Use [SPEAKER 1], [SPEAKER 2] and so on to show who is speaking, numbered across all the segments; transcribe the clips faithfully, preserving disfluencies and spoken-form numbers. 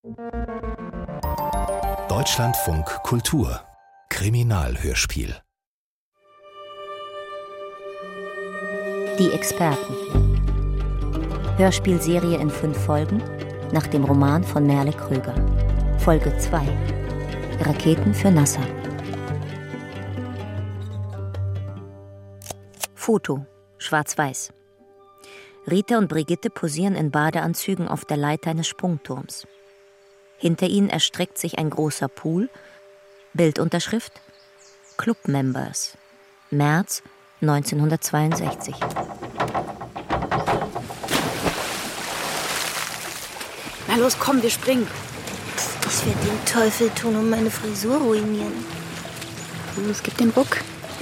[SPEAKER 1] Deutschlandfunk Kultur Kriminalhörspiel.
[SPEAKER 2] Die Experten. Hörspielserie in fünf Folgen nach dem Roman von Merle Kröger. Folge zwei. Raketen für Nasser. Foto. Schwarz-Weiß. Rita und Brigitte posieren in Badeanzügen auf der Leiter eines Sprungturms. Hinter ihnen erstreckt sich ein großer Pool. Bildunterschrift: Club-Members. März neunzehnhundertzweiundsechzig.
[SPEAKER 3] Na los, komm, wir springen.
[SPEAKER 4] Ich werde den Teufel tun und meine Frisur ruinieren.
[SPEAKER 3] Es gibt den Ruck.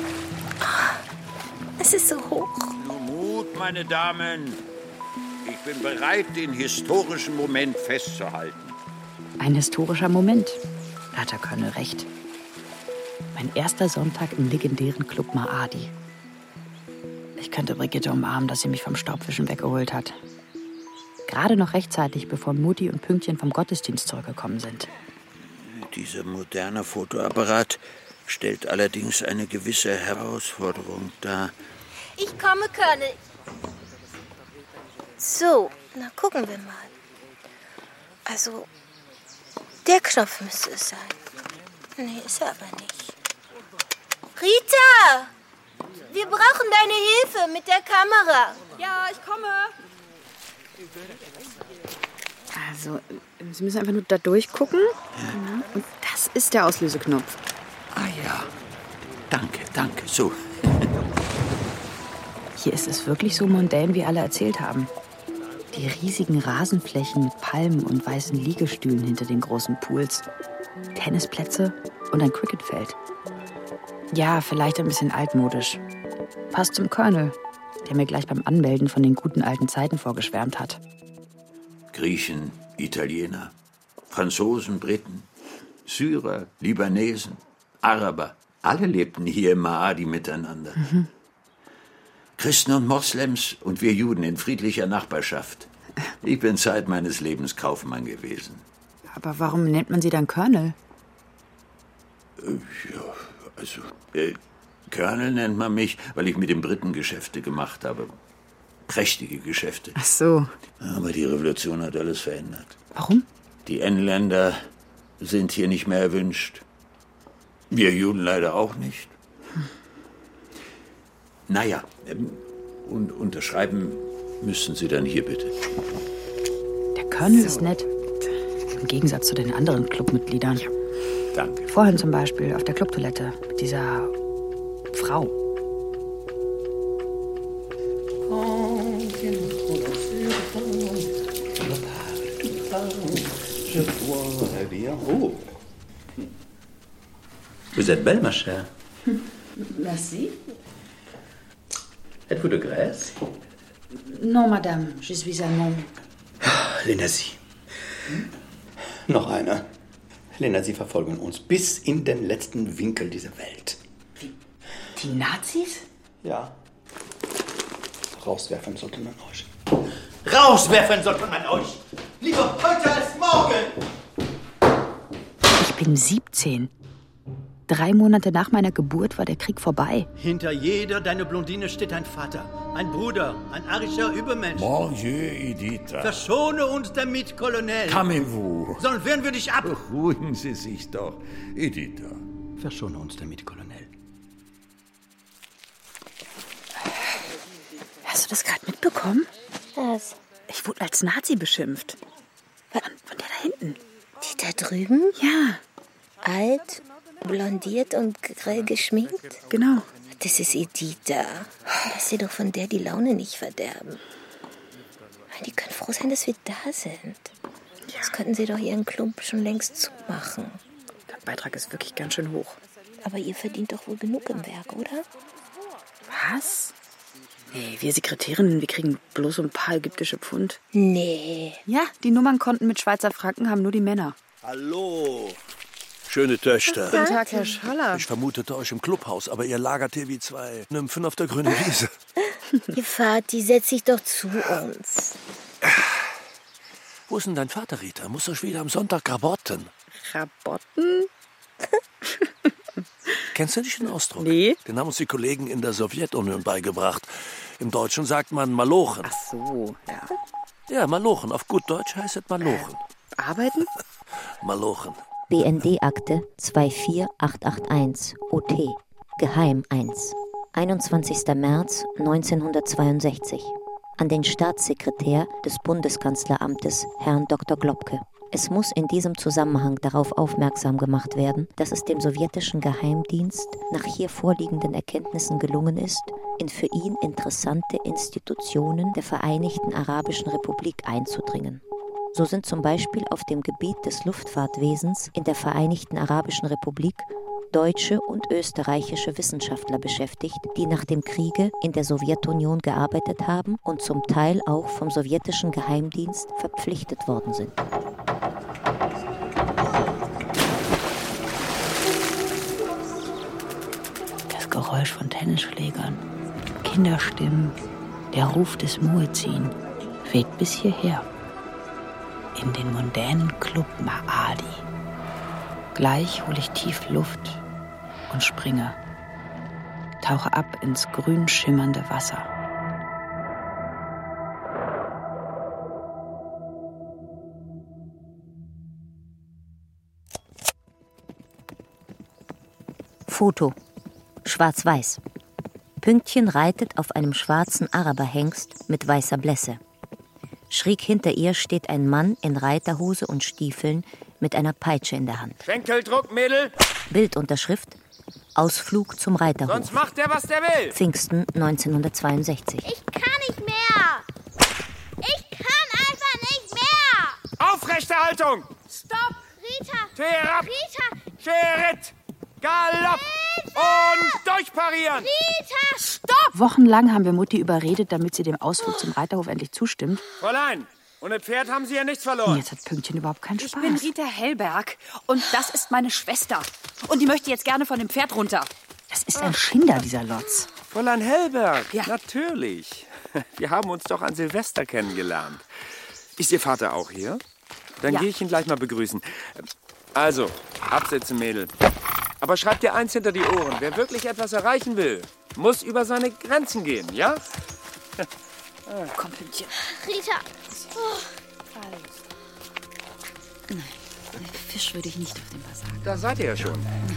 [SPEAKER 4] Es ist so hoch.
[SPEAKER 5] Nur Mut, meine Damen. Ich bin bereit, den historischen Moment festzuhalten.
[SPEAKER 3] Ein historischer Moment. Da hat der Colonel recht. Mein erster Sonntag im legendären Club Maadi. Ich könnte Brigitte umarmen, dass sie mich vom Staubwischen weggeholt hat. Gerade noch rechtzeitig, bevor Mutti und Pünktchen vom Gottesdienst zurückgekommen sind.
[SPEAKER 5] Dieser moderne Fotoapparat stellt allerdings eine gewisse Herausforderung dar.
[SPEAKER 4] Ich komme, Colonel. So, na gucken wir mal. Also, der Knopf müsste es sein. Nee, ist er aber nicht. Rita! Wir brauchen deine Hilfe mit der Kamera.
[SPEAKER 3] Ja, ich komme. Also, Sie müssen einfach nur da durchgucken. Ja. Und das ist der Auslöseknopf.
[SPEAKER 5] Ah ja, danke, danke, so.
[SPEAKER 3] Hier ist es wirklich so mondän, wie alle erzählt haben. Die riesigen Rasenflächen mit Palmen und weißen Liegestühlen hinter den großen Pools. Tennisplätze und ein Cricketfeld. Ja, vielleicht ein bisschen altmodisch. Passt zum Colonel, der mir gleich beim Anmelden von den guten alten Zeiten vorgeschwärmt hat.
[SPEAKER 5] Griechen, Italiener, Franzosen, Briten, Syrer, Libanesen, Araber. Alle lebten hier im Maadi miteinander. Mhm. Christen und Moslems und wir Juden in friedlicher Nachbarschaft. Ich bin Zeit meines Lebens Kaufmann gewesen.
[SPEAKER 3] Aber warum nennt man Sie dann Colonel?
[SPEAKER 5] Ja, also, äh, Colonel nennt man mich, weil ich mit den Briten Geschäfte gemacht habe. Prächtige Geschäfte.
[SPEAKER 3] Ach so.
[SPEAKER 5] Aber die Revolution hat alles verändert.
[SPEAKER 3] Warum?
[SPEAKER 5] Die Engländer sind hier nicht mehr erwünscht. Wir Juden leider auch nicht. Hm. Naja, ähm, und unterschreiben müssen Sie dann hier bitte.
[SPEAKER 3] Der Colonel so. ist nett. Im Gegensatz zu den anderen Clubmitgliedern. Ja.
[SPEAKER 5] Danke.
[SPEAKER 3] Vorhin zum Beispiel auf der Clubtoilette mit dieser Frau.
[SPEAKER 6] Vous êtes belle, ma chère.
[SPEAKER 3] Merci.
[SPEAKER 6] Êtes-vous de Grèce?
[SPEAKER 3] Non, madame, je suis allemand.
[SPEAKER 6] Les Nazis. Hm? Noch einer. Les Nazis verfolgen uns bis in den letzten Winkel dieser Welt.
[SPEAKER 3] Wie? Die Nazis?
[SPEAKER 6] Ja. Rauswerfen sollte man euch. Rauswerfen sollte man euch! Lieber heute als morgen!
[SPEAKER 3] Ich bin siebzehn. Drei Monate nach meiner Geburt war der Krieg vorbei.
[SPEAKER 6] Hinter jeder deiner Blondine steht ein Vater, ein Bruder, ein arischer Übermensch.
[SPEAKER 5] Mon Dieu, Editha.
[SPEAKER 6] Verschone uns damit, Colonel.
[SPEAKER 5] Calmez-vous.
[SPEAKER 6] Sonst wehren wir dich ab.
[SPEAKER 5] Beruhigen Sie sich doch, Editha.
[SPEAKER 6] Verschone uns damit, Colonel.
[SPEAKER 3] Hast du das gerade mitbekommen?
[SPEAKER 4] Was?
[SPEAKER 3] Ich wurde als Nazi beschimpft. Von, von der da hinten.
[SPEAKER 4] Die da drüben?
[SPEAKER 3] Ja.
[SPEAKER 4] Alt, blondiert und grell geschminkt?
[SPEAKER 3] Genau.
[SPEAKER 4] Das ist Editha. Lass sie doch von der die Laune nicht verderben. Die können froh sein, dass wir da sind. Ja. Das könnten sie doch ihren Club schon längst zumachen.
[SPEAKER 3] Der Beitrag ist wirklich ganz schön hoch.
[SPEAKER 4] Aber ihr verdient doch wohl genug im Werk, oder?
[SPEAKER 3] Was? Nee, wir Sekretärinnen, wir kriegen bloß ein paar ägyptische Pfund.
[SPEAKER 4] Nee.
[SPEAKER 3] Ja, die Nummernkonten mit Schweizer Franken haben nur die Männer.
[SPEAKER 7] Hallo, schöne Töchter.
[SPEAKER 3] Guten Tag, Herr Scholler.
[SPEAKER 7] Ich vermutete euch im Clubhaus, aber ihr lagert hier wie zwei Nymphen auf der grünen Wiese.
[SPEAKER 4] Ihr Vati, setz dich doch zu uns.
[SPEAKER 7] Wo ist denn dein Vater, Rita? Muss doch wieder am Sonntag rabotten.
[SPEAKER 3] Rabotten?
[SPEAKER 7] Kennst du nicht den Ausdruck?
[SPEAKER 3] Nee.
[SPEAKER 7] Den haben uns die Kollegen in der Sowjetunion beigebracht. Im Deutschen sagt man Malochen.
[SPEAKER 3] Ach so, ja.
[SPEAKER 7] Ja, Malochen. Auf gut Deutsch heißt es Malochen.
[SPEAKER 3] Äh, arbeiten?
[SPEAKER 7] Malochen.
[SPEAKER 2] B N D-Akte zwei vier acht acht eins, O T, Geheim eins, einundzwanzigster März neunzehnhundertzweiundsechzig. An den Staatssekretär des Bundeskanzleramtes, Herrn Doktor Globke. Es muss in diesem Zusammenhang darauf aufmerksam gemacht werden, dass es dem sowjetischen Geheimdienst nach hier vorliegenden Erkenntnissen gelungen ist, in für ihn interessante Institutionen der Vereinigten Arabischen Republik einzudringen. So sind zum Beispiel auf dem Gebiet des Luftfahrtwesens in der Vereinigten Arabischen Republik deutsche und österreichische Wissenschaftler beschäftigt, die nach dem Kriege in der Sowjetunion gearbeitet haben und zum Teil auch vom sowjetischen Geheimdienst verpflichtet worden sind.
[SPEAKER 3] Das Geräusch von Tennisschlägern, Kinderstimmen, der Ruf des Muezzin weht bis hierher. In den mondänen Club Maadi. Gleich hole ich tief Luft und springe. Tauche ab ins grün schimmernde Wasser.
[SPEAKER 2] Foto. Schwarz-Weiß. Pünktchen reitet auf einem schwarzen Araberhengst mit weißer Blässe. Schräg hinter ihr steht ein Mann in Reiterhose und Stiefeln mit einer Peitsche in der Hand.
[SPEAKER 8] Schenkeldruck, Mädel!
[SPEAKER 2] Bildunterschrift: Ausflug zum Reiterhof.
[SPEAKER 8] Sonst macht er, was der will!
[SPEAKER 2] Pfingsten neunzehnhundertzweiundsechzig.
[SPEAKER 9] Ich kann nicht mehr! Ich kann einfach nicht mehr!
[SPEAKER 8] Aufrechte Haltung!
[SPEAKER 9] Stopp! Rita!
[SPEAKER 8] Tee herab!
[SPEAKER 9] Rita!
[SPEAKER 8] Schritt! Galopp!
[SPEAKER 9] Rita!
[SPEAKER 8] Und durchparieren!
[SPEAKER 9] Rita! Stopp!
[SPEAKER 3] Wochenlang haben wir Mutti überredet, damit sie dem Ausflug zum Reiterhof endlich zustimmt.
[SPEAKER 8] Fräulein, ohne Pferd haben Sie ja nichts
[SPEAKER 3] Und
[SPEAKER 8] verloren.
[SPEAKER 3] jetzt hat Pünktchen überhaupt keinen Spaß.
[SPEAKER 10] Ich bin Rita Hellberg und das ist meine Schwester. Und die möchte jetzt gerne von dem Pferd runter.
[SPEAKER 3] Das ist ein Schinder, dieser Lotz.
[SPEAKER 8] Fräulein Hellberg,
[SPEAKER 10] Ja.
[SPEAKER 8] natürlich. Wir haben uns doch an Silvester kennengelernt. Ist Ihr Vater auch hier? Dann
[SPEAKER 10] Ja.
[SPEAKER 8] gehe ich ihn gleich mal begrüßen. Also, absetzen, Mädel. Aber schreib dir eins hinter die Ohren. Wer wirklich etwas erreichen will, muss über seine Grenzen gehen, ja?
[SPEAKER 10] Komm, Pünktchen.
[SPEAKER 9] Rita!
[SPEAKER 10] Nein, Fisch würde ich nicht auf dem Basar.
[SPEAKER 8] Da seid ihr ja schon.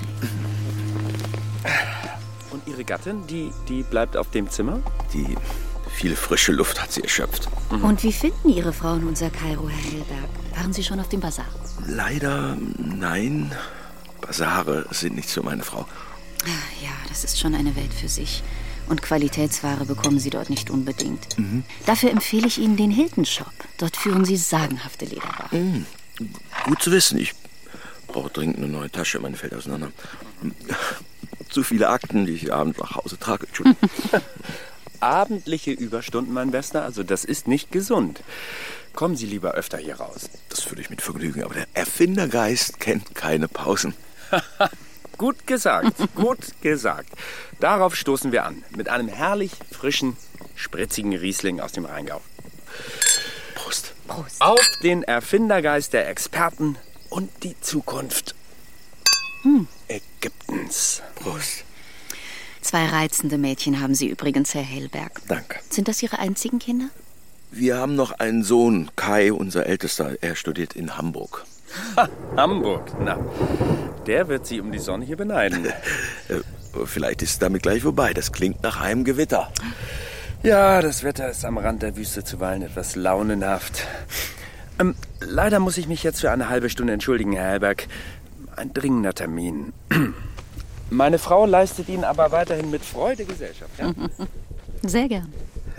[SPEAKER 8] Und Ihre Gattin, die, die bleibt auf dem Zimmer?
[SPEAKER 6] Die viele frische Luft hat sie erschöpft.
[SPEAKER 10] Und wie finden Ihre Frauen unser Kairo, Herr Hellberg? Waren Sie schon auf dem Basar?
[SPEAKER 6] Leider nein. Basare sind nicht so meine Frau.
[SPEAKER 10] Ja, das ist schon eine Welt für sich. Und Qualitätsware bekommen Sie dort nicht unbedingt.
[SPEAKER 6] Mhm.
[SPEAKER 10] Dafür empfehle ich Ihnen den Hilton Shop. Dort führen Sie sagenhafte Lederwaren.
[SPEAKER 6] Mhm. Gut zu wissen. Ich brauche dringend eine neue Tasche. Meine fällt auseinander. Zu viele Akten, die ich abends nach Hause trage. Entschuldigung.
[SPEAKER 8] Abendliche Überstunden, mein Bester, also das ist nicht gesund. Kommen Sie lieber öfter hier raus.
[SPEAKER 6] Das würde ich mit Vergnügen, aber der Erfindergeist kennt keine Pausen.
[SPEAKER 8] Gut gesagt, gut gesagt. Darauf stoßen wir an. Mit einem herrlich frischen, spritzigen Riesling aus dem Rheingau.
[SPEAKER 6] Prost.
[SPEAKER 10] Prost.
[SPEAKER 8] Auf den Erfindergeist der Experten und die Zukunft hm. Ägyptens.
[SPEAKER 6] Prost.
[SPEAKER 10] Zwei reizende Mädchen haben Sie übrigens, Herr Hellberg.
[SPEAKER 6] Danke.
[SPEAKER 10] Sind das Ihre einzigen Kinder?
[SPEAKER 6] Wir haben noch einen Sohn, Kai, unser Ältester. Er studiert in Hamburg.
[SPEAKER 8] Ha, Hamburg, na, der wird Sie um die Sonne hier beneiden.
[SPEAKER 6] Vielleicht ist es damit gleich vorbei. Das klingt nach einem Gewitter.
[SPEAKER 8] Ja, das Wetter ist am Rand der Wüste zuweilen etwas launenhaft. Ähm, leider muss ich mich jetzt für eine halbe Stunde entschuldigen, Herr Hellberg. Ein dringender Termin. Meine Frau leistet Ihnen aber weiterhin mit Freude Gesellschaft, ja?
[SPEAKER 10] Sehr gern.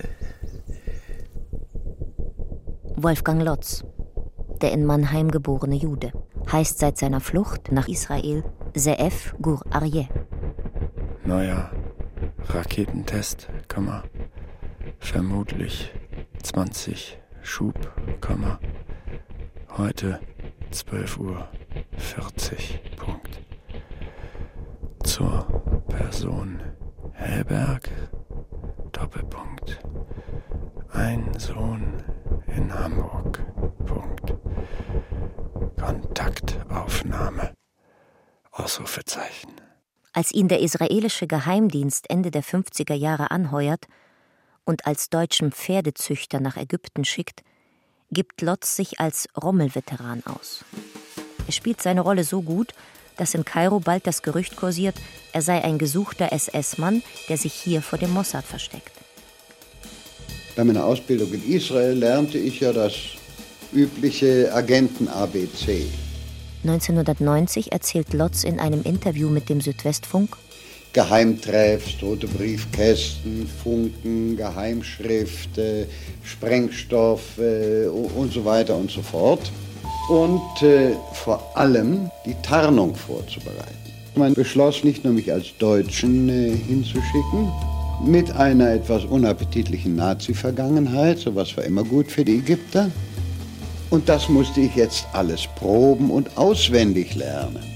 [SPEAKER 2] Wolfgang Lotz, der in Mannheim geborene Jude, heißt seit seiner Flucht nach Israel Ze'ev Gur Aryeh.
[SPEAKER 8] Neuer Raketentest, Komma, vermutlich zwanzig Schub, Komma, heute zwölf Uhr vierzig, Punkt. Zur Person Hellberg, Doppelpunkt, ein Sohn in Hamburg, Punkt. Aufnahme. Ausrufezeichen.
[SPEAKER 2] Als ihn der israelische Geheimdienst Ende der fünfziger Jahre anheuert und als deutschen Pferdezüchter nach Ägypten schickt, gibt Lotz sich als Rommel-Veteran aus. Er spielt seine Rolle so gut, dass in Kairo bald das Gerücht kursiert, er sei ein gesuchter S S-Mann, der sich hier vor dem Mossad versteckt.
[SPEAKER 11] Bei meiner Ausbildung in Israel lernte ich ja das übliche Agenten-A B C.
[SPEAKER 2] neunzehnhundertneunzig erzählt Lotz in einem Interview mit dem Südwestfunk:
[SPEAKER 11] Geheimtreffs, tote Briefkästen, Funken, Geheimschrift, äh, Sprengstoff äh, und so weiter und so fort. Und äh, vor allem die Tarnung vorzubereiten. Man beschloss nicht nur, mich als Deutschen äh, hinzuschicken, mit einer etwas unappetitlichen Nazi-Vergangenheit, sowas war immer gut für die Ägypter. Und das musste ich jetzt alles proben und auswendig lernen.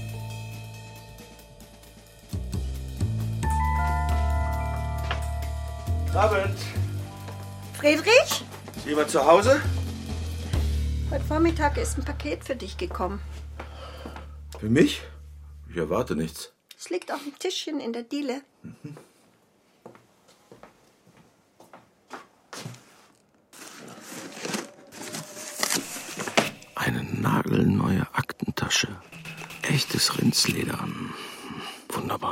[SPEAKER 7] Abend.
[SPEAKER 12] Friedrich?
[SPEAKER 7] Ist jemand zu Hause?
[SPEAKER 12] Heute Vormittag ist ein Paket für dich gekommen.
[SPEAKER 7] Für mich? Ich erwarte nichts.
[SPEAKER 12] Es liegt auf dem Tischchen in der Diele.
[SPEAKER 7] Mhm. Eine nagelneue Aktentasche. Echtes Rindsleder. Wunderbar.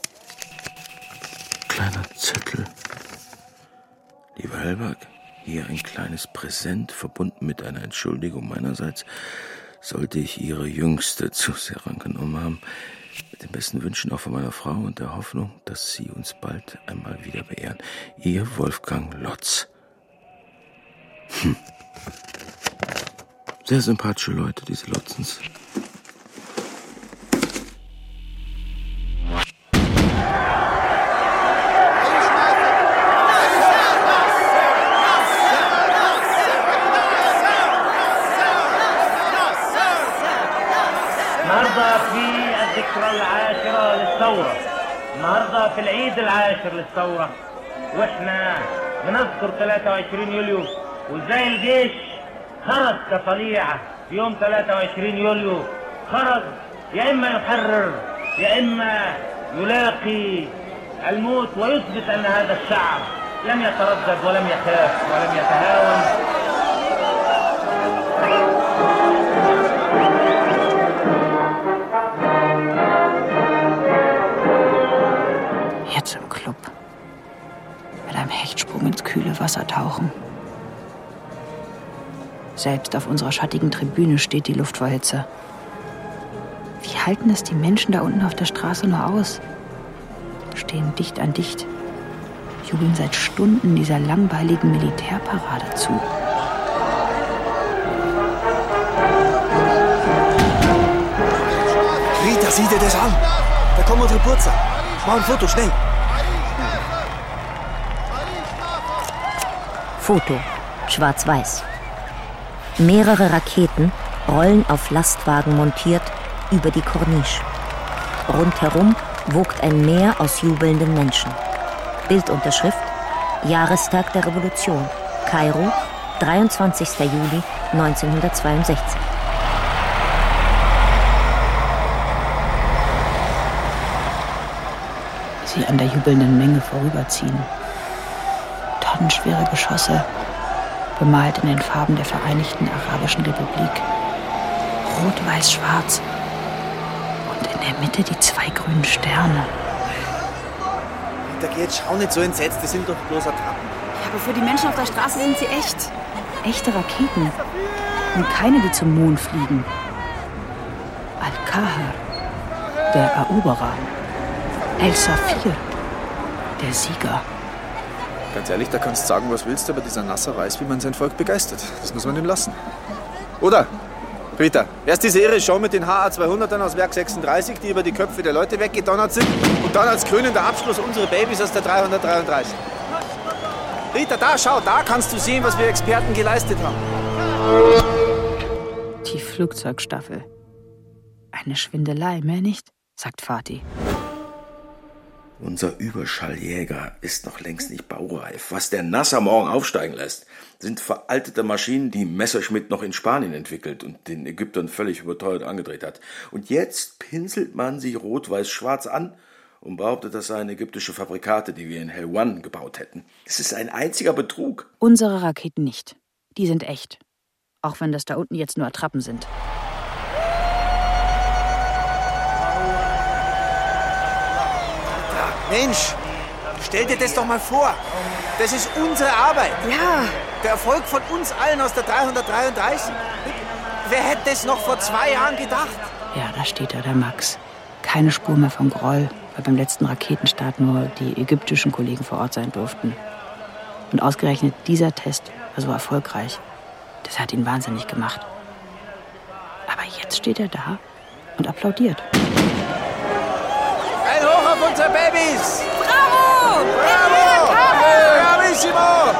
[SPEAKER 7] Kleiner Zettel. Lieber Hellberg, hier ein kleines Präsent, verbunden mit einer Entschuldigung meinerseits, sollte ich Ihre Jüngste zu sehr rangenommen haben. Mit den besten Wünschen auch von meiner Frau und der Hoffnung, dass Sie uns bald einmal wieder beehren. Ihr Wolfgang Lotz. Hm. Sehr sympathische Leute, diese Lotzens.
[SPEAKER 13] النهارده في العيد العاشر للثورة واحنا بنذكر ثلاثة وعشرين يوليو وازاي الجيش خرج كطليعة في يوم ثلاثة وعشرين يوليو خرج يا اما يحرر يا اما يلاقي الموت ويثبت ان هذا الشعب لم يتردد ولم يخاف ولم يتهاون.
[SPEAKER 3] Jetzt im Club. Mit einem Hechtsprung ins kühle Wasser tauchen. Selbst auf unserer schattigen Tribüne steht die Luft vor Hitze. Wie halten das die Menschen da unten auf der Straße nur aus? Stehen dicht an dicht, jubeln seit Stunden dieser langweiligen Militärparade zu.
[SPEAKER 14] Rita, sieh dir das an! Da kommen unsere Purzer! Mach ein Foto, schnell!
[SPEAKER 2] Foto, schwarz-weiß. Mehrere Raketen rollen auf Lastwagen montiert über die Corniche. Rundherum wogt ein Meer aus jubelnden Menschen. Bildunterschrift: Jahrestag der Revolution. Kairo, dreiundzwanzigster Juli neunzehnhundertzweiundsechzig.
[SPEAKER 3] Sie an der jubelnden Menge vorüberziehen. Tonnenschwere Geschosse, bemalt in den Farben der Vereinigten Arabischen Republik. Rot, weiß, schwarz. Und in der Mitte die zwei grünen Sterne.
[SPEAKER 14] Da geht, schau nicht so entsetzt, das sind doch bloß Attrappen.
[SPEAKER 3] Ja, aber für die Menschen auf der Straße sind sie echt. Echte Raketen. Und keine, die zum Mond fliegen. Al-Kahir, der Eroberer. El Safir, der Sieger.
[SPEAKER 15] Ganz ehrlich, da kannst du sagen, was willst, aber dieser Nasser weiß, wie man sein Volk begeistert. Das muss man ihm lassen. Oder? Rita, erst diese irre Show mit den H A zweihundertern aus Werk sechsunddreißig, die über die Köpfe der Leute weggedonnert sind. Und dann als krönender Abschluss unsere Babys aus der dreihundertdreiunddreißig. Rita, da, schau, da kannst du sehen, was wir Experten geleistet haben.
[SPEAKER 3] Die Flugzeugstaffel. Eine Schwindelei, mehr nicht, sagt Fatih.
[SPEAKER 7] Unser Überschalljäger ist noch längst nicht baureif. Was der Nasser morgen aufsteigen lässt, sind veraltete Maschinen, die Messerschmitt noch in Spanien entwickelt und den Ägyptern völlig überteuert angedreht hat. Und jetzt pinselt man sie rot-weiß-schwarz an und behauptet, das seien ägyptische Fabrikate, die wir in Helwan gebaut hätten. Es ist ein einziger Betrug.
[SPEAKER 3] Unsere Raketen nicht. Die sind echt. Auch wenn das da unten jetzt nur Attrappen sind.
[SPEAKER 14] Mensch, stell dir das doch mal vor. Das ist unsere Arbeit.
[SPEAKER 3] Ja.
[SPEAKER 14] Der Erfolg von uns allen aus der dreihundertdreiunddreißig. Wer hätte das noch vor zwei Jahren gedacht?
[SPEAKER 3] Ja, da steht er, der Max. Keine Spur mehr vom Groll, weil beim letzten Raketenstart nur die ägyptischen Kollegen vor Ort sein durften. Und ausgerechnet dieser Test war so erfolgreich. Das hat ihn wahnsinnig gemacht. Aber jetzt steht er da und applaudiert.
[SPEAKER 14] Ein Hoch auf unsere Babys!
[SPEAKER 9] Bravo!
[SPEAKER 14] Bravo! Bravissimo!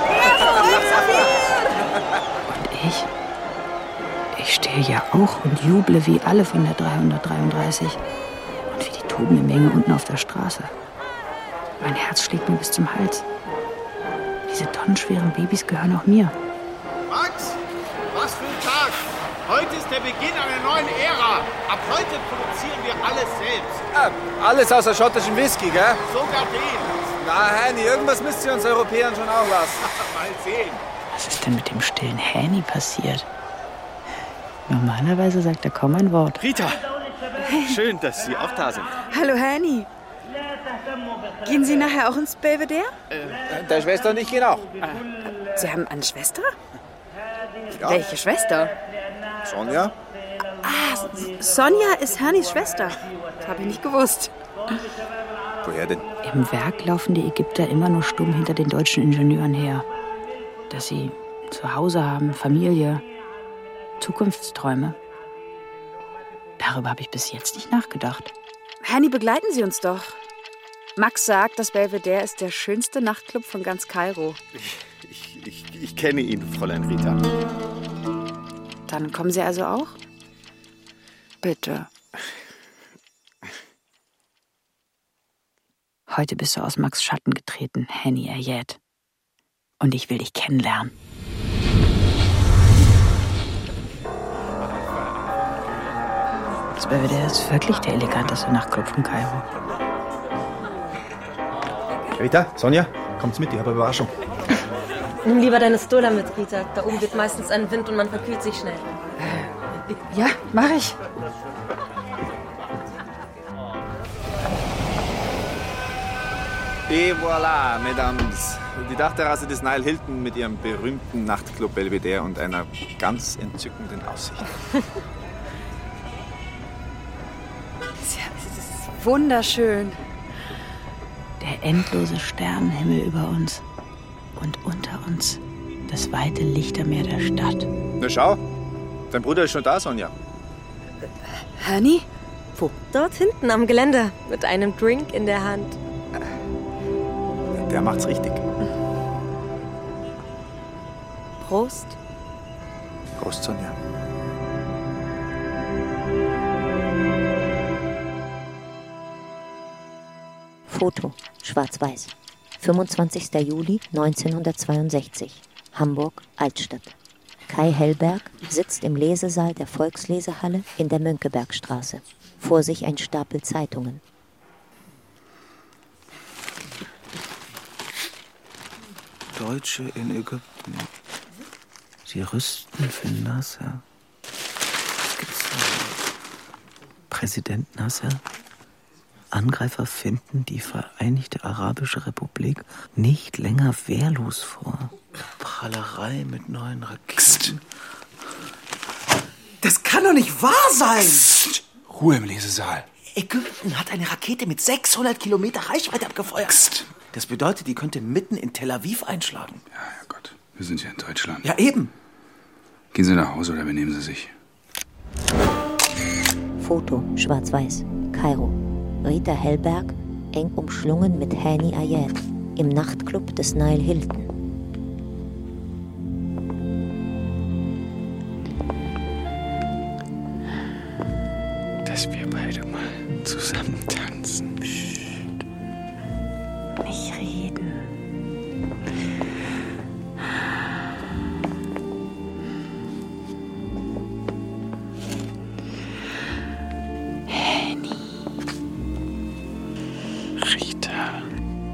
[SPEAKER 3] Und ich? Ich stehe ja auch und juble wie alle von der dreihundertdreiunddreißig. Und wie die tobende Menge unten auf der Straße. Mein Herz schlägt mir bis zum Hals. Diese tonnenschweren Babys gehören auch mir.
[SPEAKER 16] Max, was für ein Tag! Heute ist der Beginn einer neuen Ära. Ab heute produzieren wir alles selbst.
[SPEAKER 14] Ah, alles außer schottischen Whisky, gell?
[SPEAKER 16] Sogar den.
[SPEAKER 14] Na, Henny, irgendwas müsst ihr uns Europäern schon auch lassen.
[SPEAKER 16] Mal sehen.
[SPEAKER 3] Was ist denn mit dem stillen Henny passiert? Normalerweise sagt er kaum ein Wort.
[SPEAKER 15] Rita, schön, dass Sie auch da sind.
[SPEAKER 17] Hallo, Henny. Gehen Sie nachher auch ins Belvedere?
[SPEAKER 14] Äh, der Schwester nicht genau.
[SPEAKER 17] Sie haben eine Schwester?
[SPEAKER 14] Ja.
[SPEAKER 17] Welche Schwester?
[SPEAKER 14] Sonja?
[SPEAKER 17] Ah, Sonja ist Hennys Schwester. Das habe ich nicht gewusst.
[SPEAKER 15] Woher denn?
[SPEAKER 3] Im Werk laufen die Ägypter immer nur stumm hinter den deutschen Ingenieuren her. Dass sie zu Hause haben, Familie, Zukunftsträume. Darüber habe ich bis jetzt nicht nachgedacht.
[SPEAKER 17] Henny, begleiten Sie uns doch. Max sagt, das Belvedere ist der schönste Nachtclub von ganz Kairo.
[SPEAKER 15] Ich, ich, ich kenne ihn, Fräulein Rita.
[SPEAKER 17] Dann kommen Sie also auch? Bitte.
[SPEAKER 3] Heute bist du aus Max' Schatten getreten, Henny Ayed. Und ich will dich kennenlernen. Das Belvedere ist wirklich der eleganteste Nachtclub von Kairo.
[SPEAKER 15] Rita, Sonja, kommt's mit, ich habe eine Überraschung.
[SPEAKER 18] Nimm lieber deine Stola mit, Rita. Da oben weht meistens ein Wind und man verkühlt sich schnell.
[SPEAKER 17] Ja, mach ich.
[SPEAKER 15] Et voilà, Mesdames. Die Dachterrasse des Nile Hilton mit ihrem berühmten Nachtclub Belvedere und einer ganz entzückenden Aussicht.
[SPEAKER 17] Ja, es ist wunderschön.
[SPEAKER 3] Der endlose Sternenhimmel über uns. Und unter uns das weite Lichtermeer der Stadt.
[SPEAKER 15] Na schau, dein Bruder ist schon da, Sonja.
[SPEAKER 17] Henny?
[SPEAKER 18] Wo? Dort hinten am Geländer. Mit einem Drink in der Hand.
[SPEAKER 15] Der macht's richtig.
[SPEAKER 18] Prost.
[SPEAKER 15] Prost, Sonja.
[SPEAKER 2] Foto, schwarz-weiß. fünfundzwanzigster Juli neunzehnhundertzweiundsechzig. Hamburg, Altstadt. Kai Hellberg sitzt im Lesesaal der Volkslesehalle in der Mönckebergstraße. Vor sich ein Stapel Zeitungen.
[SPEAKER 7] Deutsche in Ägypten. Sie rüsten für Nasser. Was gibt's da? Präsident Nasser. Angreifer finden die Vereinigte Arabische Republik nicht länger wehrlos vor. Prahlerei mit neuen Raketen.
[SPEAKER 14] Das kann doch nicht wahr sein!
[SPEAKER 19] Psst. Ruhe im Lesesaal.
[SPEAKER 14] Ägypten hat eine Rakete mit sechshundert Kilometer Reichweite abgefeuert.
[SPEAKER 19] Psst.
[SPEAKER 14] Das bedeutet, die könnte mitten in Tel Aviv einschlagen.
[SPEAKER 19] Ja, Herrgott, wir sind ja in Deutschland.
[SPEAKER 14] Ja, eben.
[SPEAKER 19] Gehen Sie nach Hause oder benehmen Sie sich.
[SPEAKER 2] Foto, schwarz-weiß. Kairo. Rita Hellberg, eng umschlungen mit Henny Ayed, im Nachtclub des Nile Hilton.
[SPEAKER 7] Dass wir beide mal zusammen tanzen.
[SPEAKER 3] nicht reden. Henny.
[SPEAKER 19] Rita.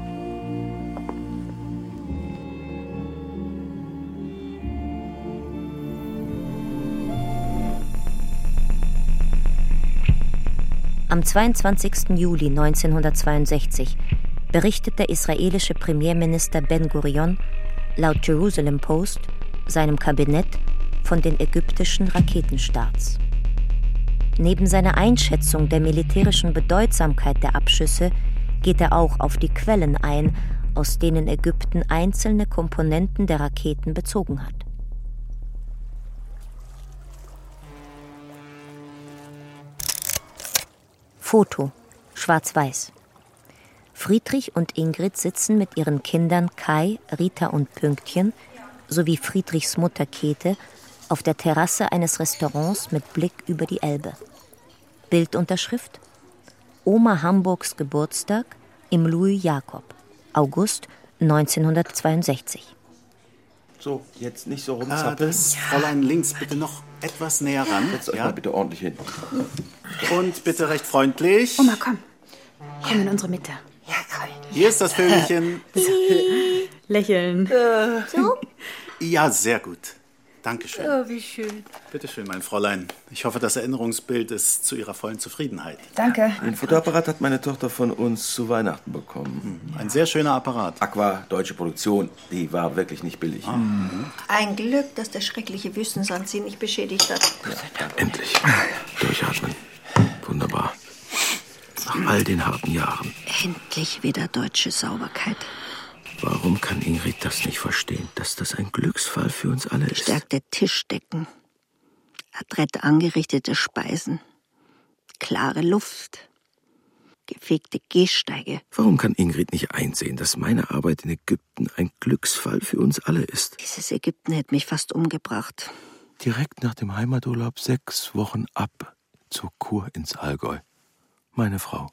[SPEAKER 2] Am zweiundzwanzigsten Juli neunzehnhundertzweiundsechzig berichtet der israelische Premierminister Ben Gurion laut Jerusalem Post seinem Kabinett von den ägyptischen Raketenstarts. Neben seiner Einschätzung der militärischen Bedeutsamkeit der Abschüsse geht er auch auf die Quellen ein, aus denen Ägypten einzelne Komponenten der Raketen bezogen hat. Foto, schwarz-weiß. Friedrich und Ingrid sitzen mit ihren Kindern Kai, Rita und Pünktchen sowie Friedrichs Mutter Käthe auf der Terrasse eines Restaurants mit Blick über die Elbe. Bildunterschrift: Oma Hamburgs Geburtstag im Louis Jakob, August neunzehnhundertzweiundsechzig.
[SPEAKER 20] So, jetzt nicht so
[SPEAKER 16] Ah,
[SPEAKER 20] rumzappeln.
[SPEAKER 16] das Fräulein links bitte noch etwas näher ran.
[SPEAKER 20] Setzt euch mal bitte ordentlich hin.
[SPEAKER 16] Und bitte recht freundlich.
[SPEAKER 3] Oma, komm. Komm in unsere Mitte.
[SPEAKER 16] Hier ist das Vögelchen.
[SPEAKER 3] Lächeln.
[SPEAKER 16] So? Ja, sehr gut. Dankeschön.
[SPEAKER 18] Oh, wie schön.
[SPEAKER 16] Bitte schön, mein Fräulein. Ich hoffe, das Erinnerungsbild ist zu Ihrer vollen Zufriedenheit.
[SPEAKER 3] Danke.
[SPEAKER 7] Den Fotoapparat hat meine Tochter von uns zu Weihnachten bekommen.
[SPEAKER 16] Ein sehr schöner Apparat.
[SPEAKER 7] Aqua, deutsche Produktion. Die war wirklich nicht billig.
[SPEAKER 16] Ah.
[SPEAKER 12] Ein Glück, dass der schreckliche Wüstensand sie nicht beschädigt hat.
[SPEAKER 7] Ja, endlich. Durchatmen. Wunderbar. Nach all den harten Jahren.
[SPEAKER 12] Endlich wieder deutsche Sauberkeit.
[SPEAKER 7] Warum kann Ingrid das nicht verstehen, dass das ein Glücksfall für uns alle ist?
[SPEAKER 12] Gestärkte Tischdecken, adrett angerichtete Speisen, klare Luft, gefegte Gehsteige.
[SPEAKER 7] Warum kann Ingrid nicht einsehen, dass meine Arbeit in Ägypten ein Glücksfall für uns alle ist?
[SPEAKER 12] Dieses Ägypten hätte mich fast umgebracht.
[SPEAKER 7] Direkt nach dem Heimaturlaub sechs Wochen ab zur Kur ins Allgäu. Meine Frau.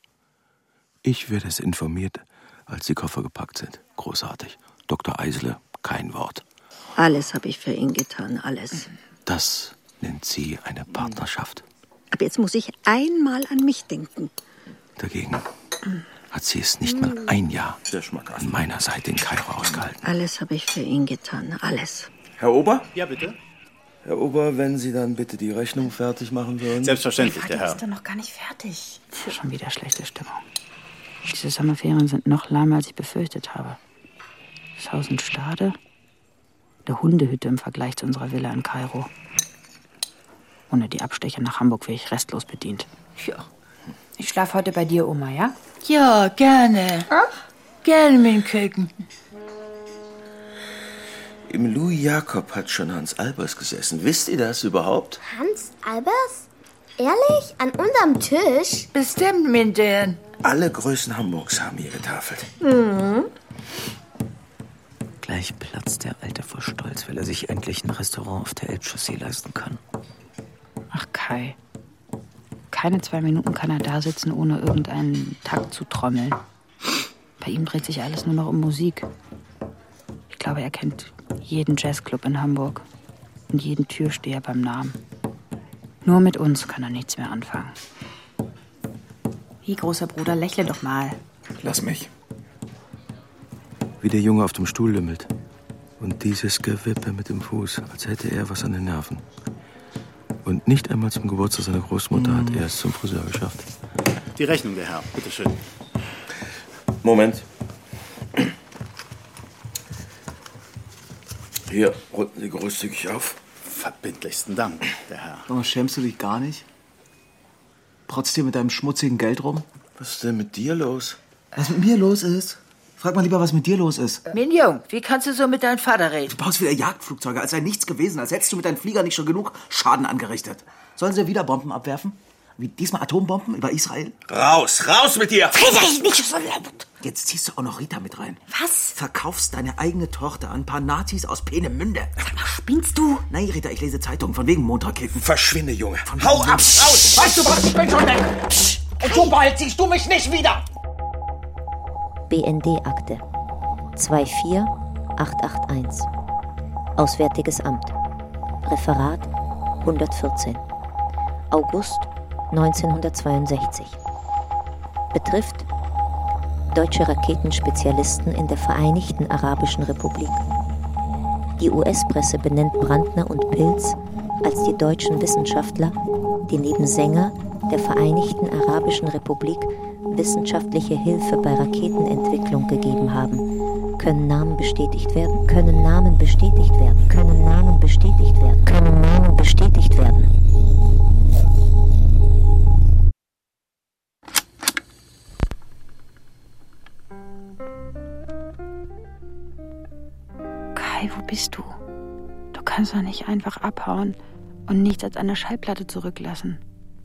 [SPEAKER 7] Ich werde es informiert, als die Koffer gepackt sind. Großartig. Doktor Eisele, kein Wort.
[SPEAKER 12] Alles habe ich für ihn getan, alles.
[SPEAKER 7] Das nennt sie eine Partnerschaft.
[SPEAKER 12] Aber jetzt muss ich einmal an mich denken.
[SPEAKER 7] Dagegen hat sie es nicht mal ein Jahr an meiner Seite in Kairo ausgehalten.
[SPEAKER 12] Alles habe ich für ihn getan, alles.
[SPEAKER 7] Herr Ober?
[SPEAKER 16] Ja, bitte.
[SPEAKER 7] Herr Ober, wenn Sie dann bitte die Rechnung fertig machen würden.
[SPEAKER 16] Selbstverständlich, der Herr.
[SPEAKER 3] ist doch noch gar nicht fertig. Schon wieder schlechte Stimmung. Diese Sommerferien sind noch lahmer, als ich befürchtet habe. Das Haus in Stade, eine Hundehütte im Vergleich zu unserer Villa in Kairo. Ohne die Abstecher nach Hamburg wäre ich restlos bedient. Ja. Ich schlafe heute bei dir, Oma, ja?
[SPEAKER 21] Ja, gerne. Gerne mit dem Küken.
[SPEAKER 7] Im Louis Jakob hat schon Hans Albers gesessen. Wisst ihr das überhaupt?
[SPEAKER 9] Hans Albers? Ehrlich? An unserem Tisch?
[SPEAKER 21] Bestimmt, mit denen.
[SPEAKER 7] Alle Größen Hamburgs haben hier getafelt.
[SPEAKER 9] Mhm.
[SPEAKER 22] Gleich platzt der Alte vor Stolz, weil er sich endlich ein Restaurant auf der Elbchaussee leisten kann.
[SPEAKER 3] Ach, Kai. Keine zwei Minuten kann er da sitzen, ohne irgendeinen Takt zu trommeln. Bei ihm dreht sich alles nur noch um Musik. Ich glaube, er kennt jeden Jazzclub in Hamburg und jeden Türsteher beim Namen. Nur mit uns kann er nichts mehr anfangen. Wie, großer Bruder, lächle doch mal.
[SPEAKER 19] Lass mich.
[SPEAKER 7] Wie der Junge auf dem Stuhl lümmelt. Und dieses Gewippe mit dem Fuß, als hätte er was an den Nerven. Und nicht einmal zum Geburtstag seiner Großmutter mm. hat er es zum Friseur geschafft.
[SPEAKER 16] Die Rechnung, der Herr. Bitte schön.
[SPEAKER 7] Moment. Hier, runden Sie großzügig auf.
[SPEAKER 16] Verbindlichsten Dank, der Herr.
[SPEAKER 15] Warum schämst du dich gar nicht? Protzt hier mit deinem schmutzigen Geld rum?
[SPEAKER 7] Was ist denn mit dir los?
[SPEAKER 15] Was mit mir los ist? Frag mal lieber, was mit dir los ist.
[SPEAKER 21] Mignon, wie kannst du so mit deinem Vater reden?
[SPEAKER 15] Du baust wieder Jagdflugzeuge, als sei nichts gewesen, als hättest du mit deinen Fliegern nicht schon genug Schaden angerichtet. Sollen sie wieder Bomben abwerfen? Wie diesmal Atombomben über Israel?
[SPEAKER 7] Raus, raus mit dir!
[SPEAKER 15] Friedrich, nicht so laut! Jetzt ziehst du auch noch Rita mit rein. Was? Verkaufst deine eigene Tochter an ein paar Nazis aus Peenemünde. Spinnst du? Nein, Rita, ich lese Zeitung, von wegen Montagkiffen.
[SPEAKER 7] Verschwinde, Junge.
[SPEAKER 15] Von
[SPEAKER 7] Hau ab, raus!
[SPEAKER 21] Weißt du was, ich bin schon weg. Psst. Und so bald siehst du mich nicht wieder.
[SPEAKER 2] B N D-Akte zwei vier acht acht eins. Auswärtiges Amt. Referat hundertvierzehn. August neunzehnhundertzweiundsechzig. Betrifft deutsche Raketenspezialisten in der Vereinigten Arabischen Republik. Die U S-Presse benennt Brandner und Pilz als die deutschen Wissenschaftler, die neben Sänger der Vereinigten Arabischen Republik wissenschaftliche Hilfe bei Raketenentwicklung gegeben haben. Können Namen bestätigt werden? Können Namen bestätigt werden? Können Namen bestätigt werden? Können Namen bestätigt werden?
[SPEAKER 17] Kai, wo bist du? Du kannst doch nicht einfach abhauen und nichts als eine Schallplatte zurücklassen.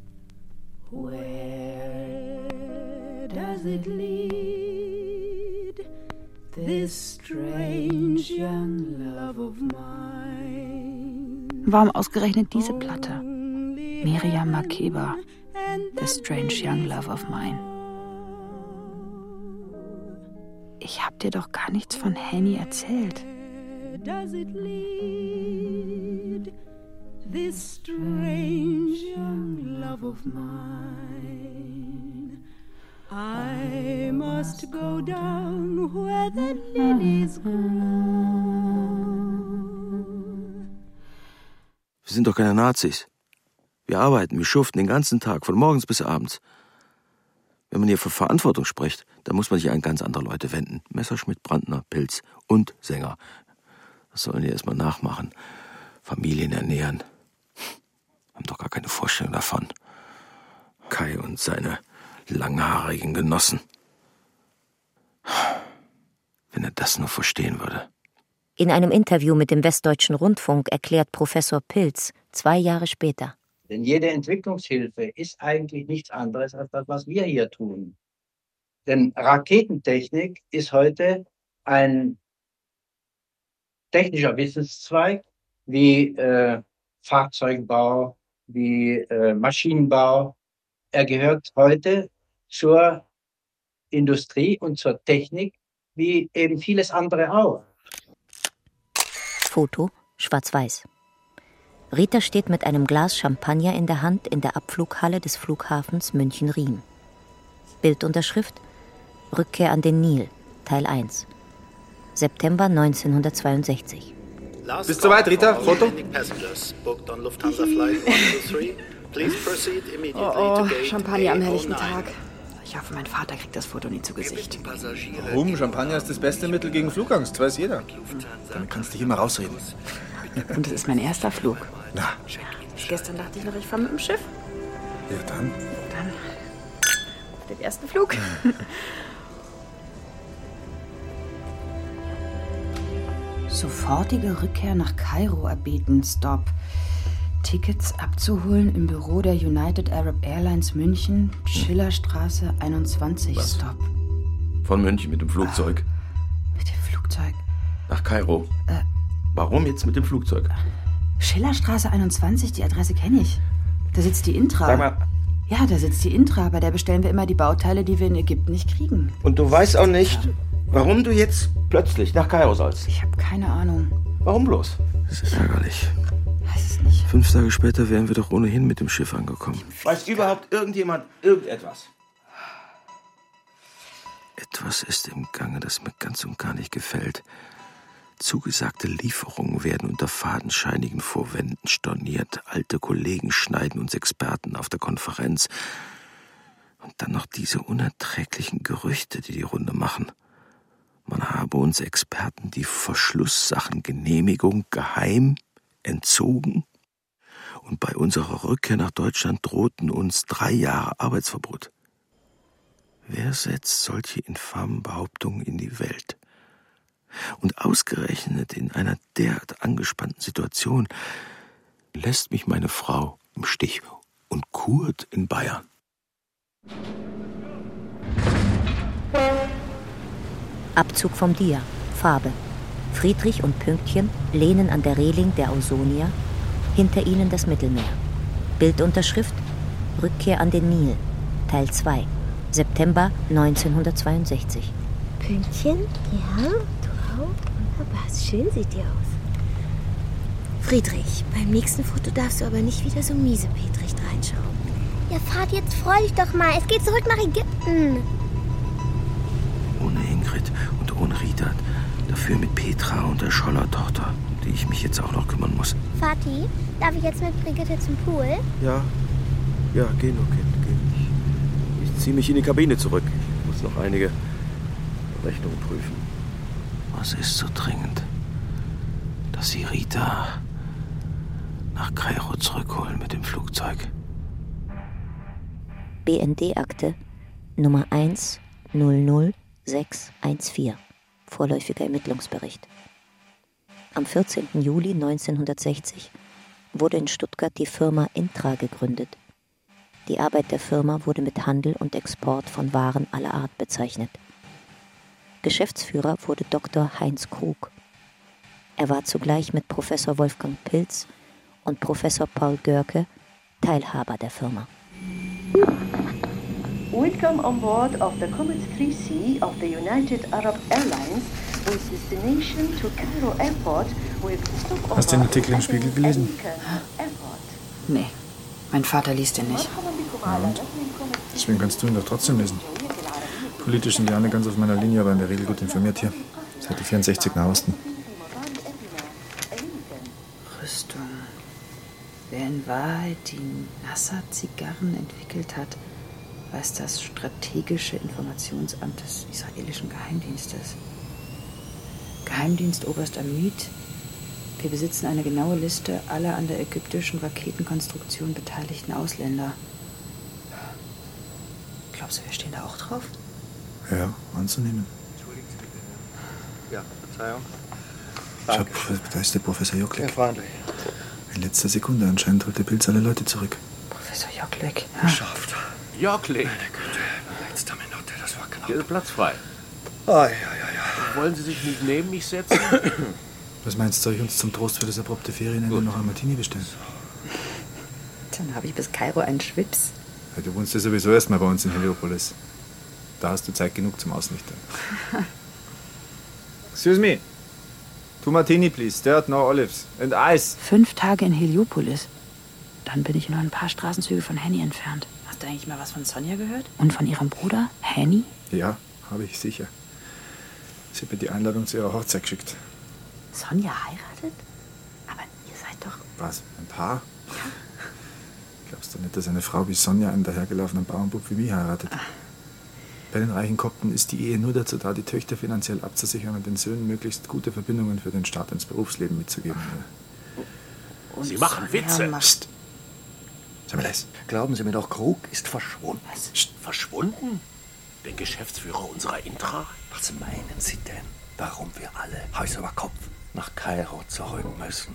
[SPEAKER 21] Where does it lead, this strange young love of mine?
[SPEAKER 17] Warum ausgerechnet diese Platte? Miriam Makeba, The Strange Young Love of Mine. Ich hab dir doch gar nichts von Henny erzählt.
[SPEAKER 21] Does it lead, this strange young love of mine? I must go down where the lilies grow.
[SPEAKER 7] Wir sind doch keine Nazis. Wir arbeiten, wir schuften den ganzen Tag, von morgens bis abends. Wenn man hier von Verantwortung spricht, dann muss man sich an ganz andere Leute wenden. Messerschmidt, Brandner, Pilz und Sänger. Das sollen die erstmal nachmachen. Familien ernähren. Haben doch gar keine Vorstellung davon. Kai und seine langhaarigen Genossen. Wenn er das nur verstehen würde.
[SPEAKER 2] In einem Interview mit dem Westdeutschen Rundfunk erklärt Professor Pilz zwei Jahre später.
[SPEAKER 1] Denn jede Entwicklungshilfe ist eigentlich nichts anderes als das, was wir hier tun. Denn Raketentechnik ist heute ein technischer Wissenszweig wie äh, Fahrzeugbau, wie äh, Maschinenbau. Er gehört heute zur Industrie und zur Technik, wie eben vieles andere auch.
[SPEAKER 2] Foto, schwarz-weiß. Rita steht mit einem Glas Champagner in der Hand in der Abflughalle des Flughafens München-Riem. Bildunterschrift: Rückkehr an den Nil, Teil eins. September neunzehnhundertzweiundsechzig.
[SPEAKER 15] Bist du weit, Rita? Foto?
[SPEAKER 17] Oh, oh, Champagner am helllichten Tag. Ich hoffe, mein Vater kriegt das Foto nie zu Gesicht.
[SPEAKER 15] Warum? Champagner ist das beste Mittel gegen Flugangst, weiß jeder. Damit kannst du dich immer rausreden.
[SPEAKER 17] Und es ist mein erster Flug.
[SPEAKER 15] Na.
[SPEAKER 17] Gestern dachte ich noch, ich fahre mit dem Schiff.
[SPEAKER 15] Ja, dann?
[SPEAKER 17] Dann auf den ersten Flug. Sofortige Rückkehr nach Kairo erbeten. Stop. Tickets abzuholen im Büro der United Arab Airlines München, Schillerstraße einundzwanzig.
[SPEAKER 7] Was?
[SPEAKER 17] Stop.
[SPEAKER 7] Von München mit dem Flugzeug.
[SPEAKER 17] Mit dem Flugzeug?
[SPEAKER 7] Nach Kairo.
[SPEAKER 17] Äh.
[SPEAKER 7] Warum jetzt mit dem Flugzeug?
[SPEAKER 17] Schillerstraße einundzwanzig, die Adresse kenne ich. Da sitzt die Intra.
[SPEAKER 7] Sag mal.
[SPEAKER 17] Ja, da sitzt die Intra, bei der bestellen wir immer die Bauteile, die wir in Ägypten nicht kriegen.
[SPEAKER 7] Und du weißt auch nicht, warum du jetzt plötzlich nach Kairo sollst?
[SPEAKER 17] Ich habe keine Ahnung.
[SPEAKER 7] Warum bloß? Das ist ärgerlich.
[SPEAKER 17] Weiß es nicht.
[SPEAKER 7] Fünf Tage später wären wir doch ohnehin mit dem Schiff angekommen. Weiß überhaupt irgendjemand irgendetwas? Etwas ist im Gange, das mir ganz und gar nicht gefällt. Zugesagte Lieferungen werden unter fadenscheinigen Vorwänden storniert. Alte Kollegen schneiden uns Experten auf der Konferenz. Und dann noch diese unerträglichen Gerüchte, die die Runde machen. Man habe uns Experten die Verschlusssachengenehmigung geheim entzogen. Und bei unserer Rückkehr nach Deutschland drohten uns drei Jahre Arbeitsverbot. Wer setzt solche infamen Behauptungen in die Welt? Und ausgerechnet in einer derart angespannten Situation lässt mich meine Frau im Stich und Kurt in Bayern.
[SPEAKER 2] Abzug vom Dia, Farbe. Friedrich und Pünktchen lehnen an der Reling der Ausonia, hinter ihnen das Mittelmeer. Bildunterschrift: Rückkehr an den Nil, Teil zwei, September neunzehnhundertzweiundsechzig.
[SPEAKER 9] Pünktchen, ja, du auch. Wunderbar, schön sieht dir aus. Friedrich, beim nächsten Foto darfst du aber nicht wieder so miesepetrig reinschauen. Ja, Vati, jetzt freu dich doch mal. Es geht zurück nach Ägypten.
[SPEAKER 7] Ohne Ingrid und ohne Rita. Dafür mit Petra und der Scholler-Tochter, um die ich mich jetzt auch noch kümmern muss.
[SPEAKER 9] Vati, darf ich jetzt mit Brigitte zum Pool?
[SPEAKER 20] Ja, ja, geh nur, Kind, geh. Ich, ich zieh mich in die Kabine zurück. Ich muss noch einige Rechnungen prüfen.
[SPEAKER 7] Was ist so dringend, dass Sie Rita nach Kairo zurückholen mit dem Flugzeug?
[SPEAKER 2] B N D-Akte Nummer eins null null sechs eins vier. Vorläufiger Ermittlungsbericht. Am vierzehnten Juli neunzehnhundertsechzig wurde in Stuttgart die Firma Intra gegründet. Die Arbeit der Firma wurde mit Handel und Export von Waren aller Art bezeichnet. Geschäftsführer wurde Doktor Heinz Krug. Er war zugleich mit Professor Wolfgang Pilz und Professor Paul Görke Teilhaber der Firma.
[SPEAKER 4] Welcome on board of the Comet three C of the United Arab Airlines with destination to Cairo Airport with stopover.
[SPEAKER 15] Hast du den Artikel im Spiegel gelesen?
[SPEAKER 17] Nee, mein Vater liest den nicht.
[SPEAKER 15] Ja, und? Deswegen kannst du ihn doch trotzdem lesen. Politisch sind die alle ganz auf meiner Linie, aber in der Regel gut informiert hier. Seite vierundsechzig nach Osten.
[SPEAKER 17] Rüstung. Wer in Wahrheit die Nasser-Zigarren entwickelt hat, weiß das strategische Informationsamt des israelischen Geheimdienstes. Geheimdienst-Oberst Amit. Wir besitzen eine genaue Liste aller an der ägyptischen Raketenkonstruktion beteiligten Ausländer. Glaubst du, wir stehen da auch drauf?
[SPEAKER 15] Ja, anzunehmen.
[SPEAKER 16] Ja, Verzeihung.
[SPEAKER 15] Schau, da ist der Professor Jocklik.
[SPEAKER 16] Sehr freundlich.
[SPEAKER 15] In letzter Sekunde anscheinend holt der Pilz alle Leute zurück.
[SPEAKER 17] Professor Jocklik.
[SPEAKER 16] Geschafft.
[SPEAKER 20] Jocklik.
[SPEAKER 16] Meine Güte, letzter Minute, das war knapp.
[SPEAKER 20] Hier ist Platz frei.
[SPEAKER 16] Ah, ja, ja, ja.
[SPEAKER 20] Wollen Sie sich nicht neben mich setzen?
[SPEAKER 15] Was meinst du, soll ich uns zum Trost für das abrupte Ferienende noch ein Martini bestellen?
[SPEAKER 17] Dann habe ich bis Kairo einen Schwips.
[SPEAKER 15] Ja, du wohnst ja sowieso erstmal bei uns in Heliopolis. Da hast du Zeit genug zum Ausnüchtern. Excuse me. Two Martini, please. Dirt, no olives. And ice.
[SPEAKER 17] Fünf Tage in Heliopolis. Dann bin ich nur ein paar Straßenzüge von Henny entfernt. Hast du eigentlich mal was von Sonja gehört? Und von ihrem Bruder, Henny?
[SPEAKER 15] Ja, habe ich sicher. Sie hat mir die Einladung zu ihrer Hochzeit geschickt.
[SPEAKER 17] Sonja heiratet? Aber ihr seid doch...
[SPEAKER 15] Was? Ein Paar? Glaubst du nicht, dass eine Frau wie Sonja einen dahergelaufenen Bauernbub wie mich heiratet? Ach. Bei den reichen Kopten ist die Ehe nur dazu da, die Töchter finanziell abzusichern und den Söhnen möglichst gute Verbindungen für den Start ins Berufsleben mitzugeben.
[SPEAKER 20] Und Sie machen Witze.
[SPEAKER 15] Psst. Sag mal das.
[SPEAKER 6] Glauben Sie mir doch, Krug ist verschwunden.
[SPEAKER 20] Psst. Verschwunden? Der Geschäftsführer unserer Intra?
[SPEAKER 6] Was meinen Sie denn, warum wir alle Hals über Kopf nach Kairo zurück müssen?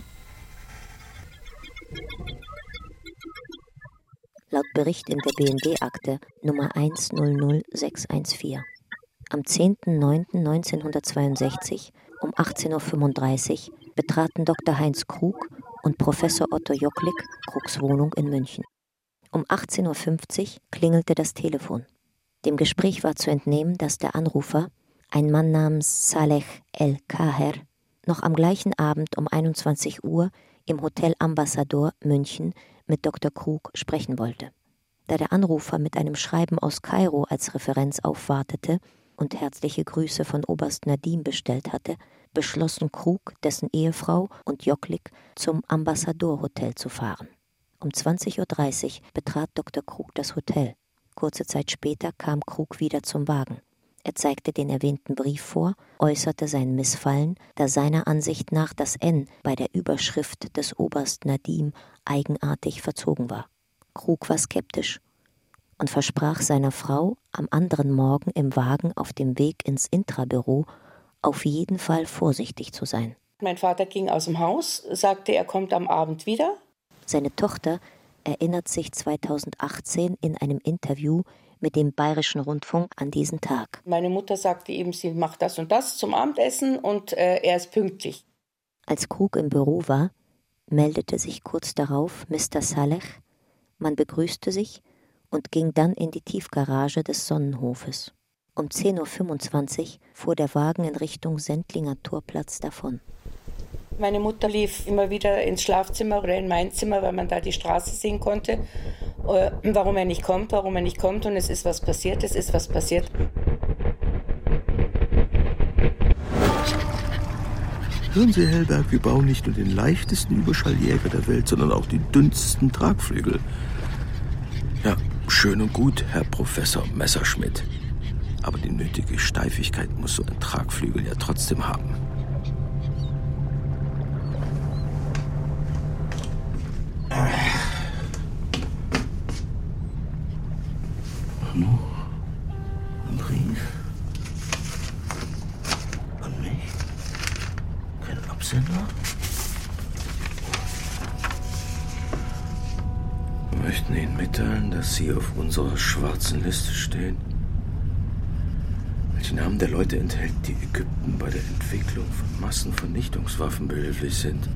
[SPEAKER 2] Laut Bericht in der B N D-Akte Nummer eins null null sechs eins vier. Am zehnten neunten neunzehnhundertzweiundsechzig um achtzehn Uhr fünfunddreißig betraten Doktor Heinz Krug und Professor Otto Jocklik Krugs Wohnung in München. Um achtzehn Uhr fünfzig klingelte das Telefon. Dem Gespräch war zu entnehmen, dass der Anrufer, ein Mann namens Saleh El-Kaher, noch am gleichen Abend um einundzwanzig Uhr im Hotel Ambassador München mit Doktor Krug sprechen wollte. Da der Anrufer mit einem Schreiben aus Kairo als Referenz aufwartete und herzliche Grüße von Oberst Nadim bestellt hatte, beschlossen Krug, dessen Ehefrau und Jocklik zum Ambassador-Hotel zu fahren. Um zwanzig Uhr dreißig betrat Doktor Krug das Hotel. Kurze Zeit später kam Krug wieder zum Wagen. Er zeigte den erwähnten Brief vor, äußerte sein Missfallen, da seiner Ansicht nach das N bei der Überschrift des Oberst Nadim eigenartig verzogen war. Krug war skeptisch und versprach seiner Frau, am anderen Morgen im Wagen auf dem Weg ins Intrabüro auf jeden Fall vorsichtig zu sein.
[SPEAKER 4] Mein Vater ging aus dem Haus, sagte, er kommt am Abend wieder.
[SPEAKER 2] Seine Tochter erinnert sich zweitausendachtzehn in einem Interview mit dem Bayerischen Rundfunk an diesen Tag.
[SPEAKER 4] Meine Mutter sagte eben, sie macht das und das zum Abendessen und äh, er ist pünktlich.
[SPEAKER 2] Als Krug im Büro war, meldete sich kurz darauf Mister Saleh. Man begrüßte sich und ging dann in die Tiefgarage des Sonnenhofes. Um zehn Uhr fünfundzwanzig fuhr der Wagen in Richtung Sendlinger Torplatz davon.
[SPEAKER 5] Meine Mutter lief immer wieder ins Schlafzimmer oder in mein Zimmer, weil man da die Straße sehen konnte. Warum er nicht kommt, warum er nicht kommt. Und es ist was passiert, es ist was passiert.
[SPEAKER 7] Hören Sie, Hellberg, wir bauen nicht nur den leichtesten Überschalljäger der Welt, sondern auch die dünstesten Tragflügel. Ja, schön und gut, Herr Professor Messerschmidt. Aber die nötige Steifigkeit muss so ein Tragflügel ja trotzdem haben. Hallo? Ein Brief? An mich? Kein Absender? Wir möchten Ihnen mitteilen, dass Sie auf unserer schwarzen Liste stehen. Welche Namen der Leute enthält, die Ägypten bei der Entwicklung von Massenvernichtungswaffen behilflich sind.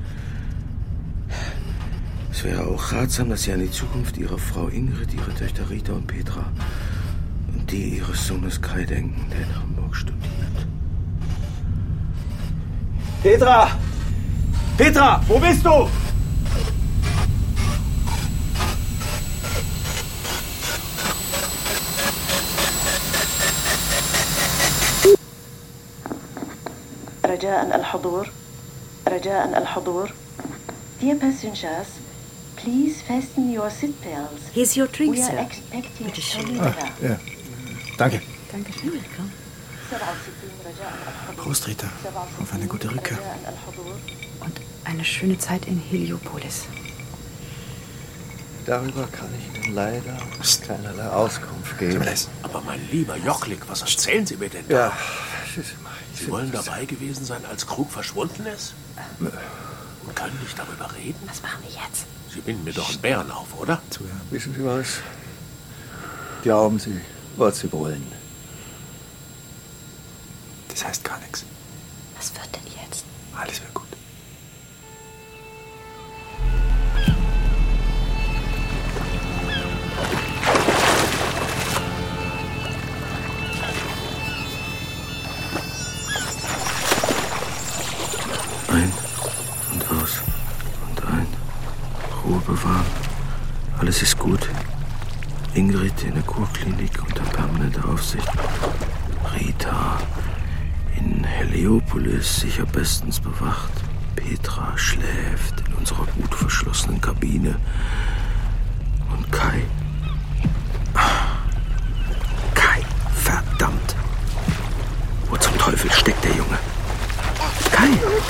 [SPEAKER 7] Es wäre auch ratsam, dass Sie an die Zukunft Ihrer Frau Ingrid, Ihrer Töchter Rita und Petra und die Ihres Sohnes Kai denken, der in Hamburg studiert.
[SPEAKER 15] Petra! Petra, wo bist du?
[SPEAKER 4] رجاء الحضور رجاء الحضور. Dear passengers, please fasten your seatbelts.
[SPEAKER 3] Here's your drink,
[SPEAKER 4] We are
[SPEAKER 3] sir.
[SPEAKER 4] expecting
[SPEAKER 3] Bitte schön.
[SPEAKER 4] Helena.
[SPEAKER 15] Ah, ja. Danke.
[SPEAKER 3] Danke schön, willkommen.
[SPEAKER 15] Prost, Rita. Auf eine gute Rückkehr.
[SPEAKER 17] Und eine schöne Zeit in Heliopolis.
[SPEAKER 10] Darüber kann ich Ihnen leider keinerlei Auskunft geben.
[SPEAKER 19] Aber mein lieber Jochlik, was erzählen Sie mir denn da?
[SPEAKER 10] Ja.
[SPEAKER 19] Sie wollen dabei gewesen sein, als Krug verschwunden ist? Und können nicht darüber reden?
[SPEAKER 3] Was machen wir jetzt?
[SPEAKER 19] Sie binden mir doch einen Bären auf, oder?
[SPEAKER 10] Wissen Sie was? Glauben Sie, was Sie wollen.
[SPEAKER 15] Das heißt gar nichts.
[SPEAKER 3] Was wird denn jetzt?
[SPEAKER 15] Alles wird gut.
[SPEAKER 7] Ein und aus und ein. Ruhe bewahren. Alles ist gut. Ingrid in der Kurklinik unter permanenter Aufsicht. Rita in Heliopolis sicher bestens bewacht. Petra schläft in unserer gut verschlossenen Kabine. Und Kai. Kai, verdammt. Wo zum Teufel steckt der Junge? Kai!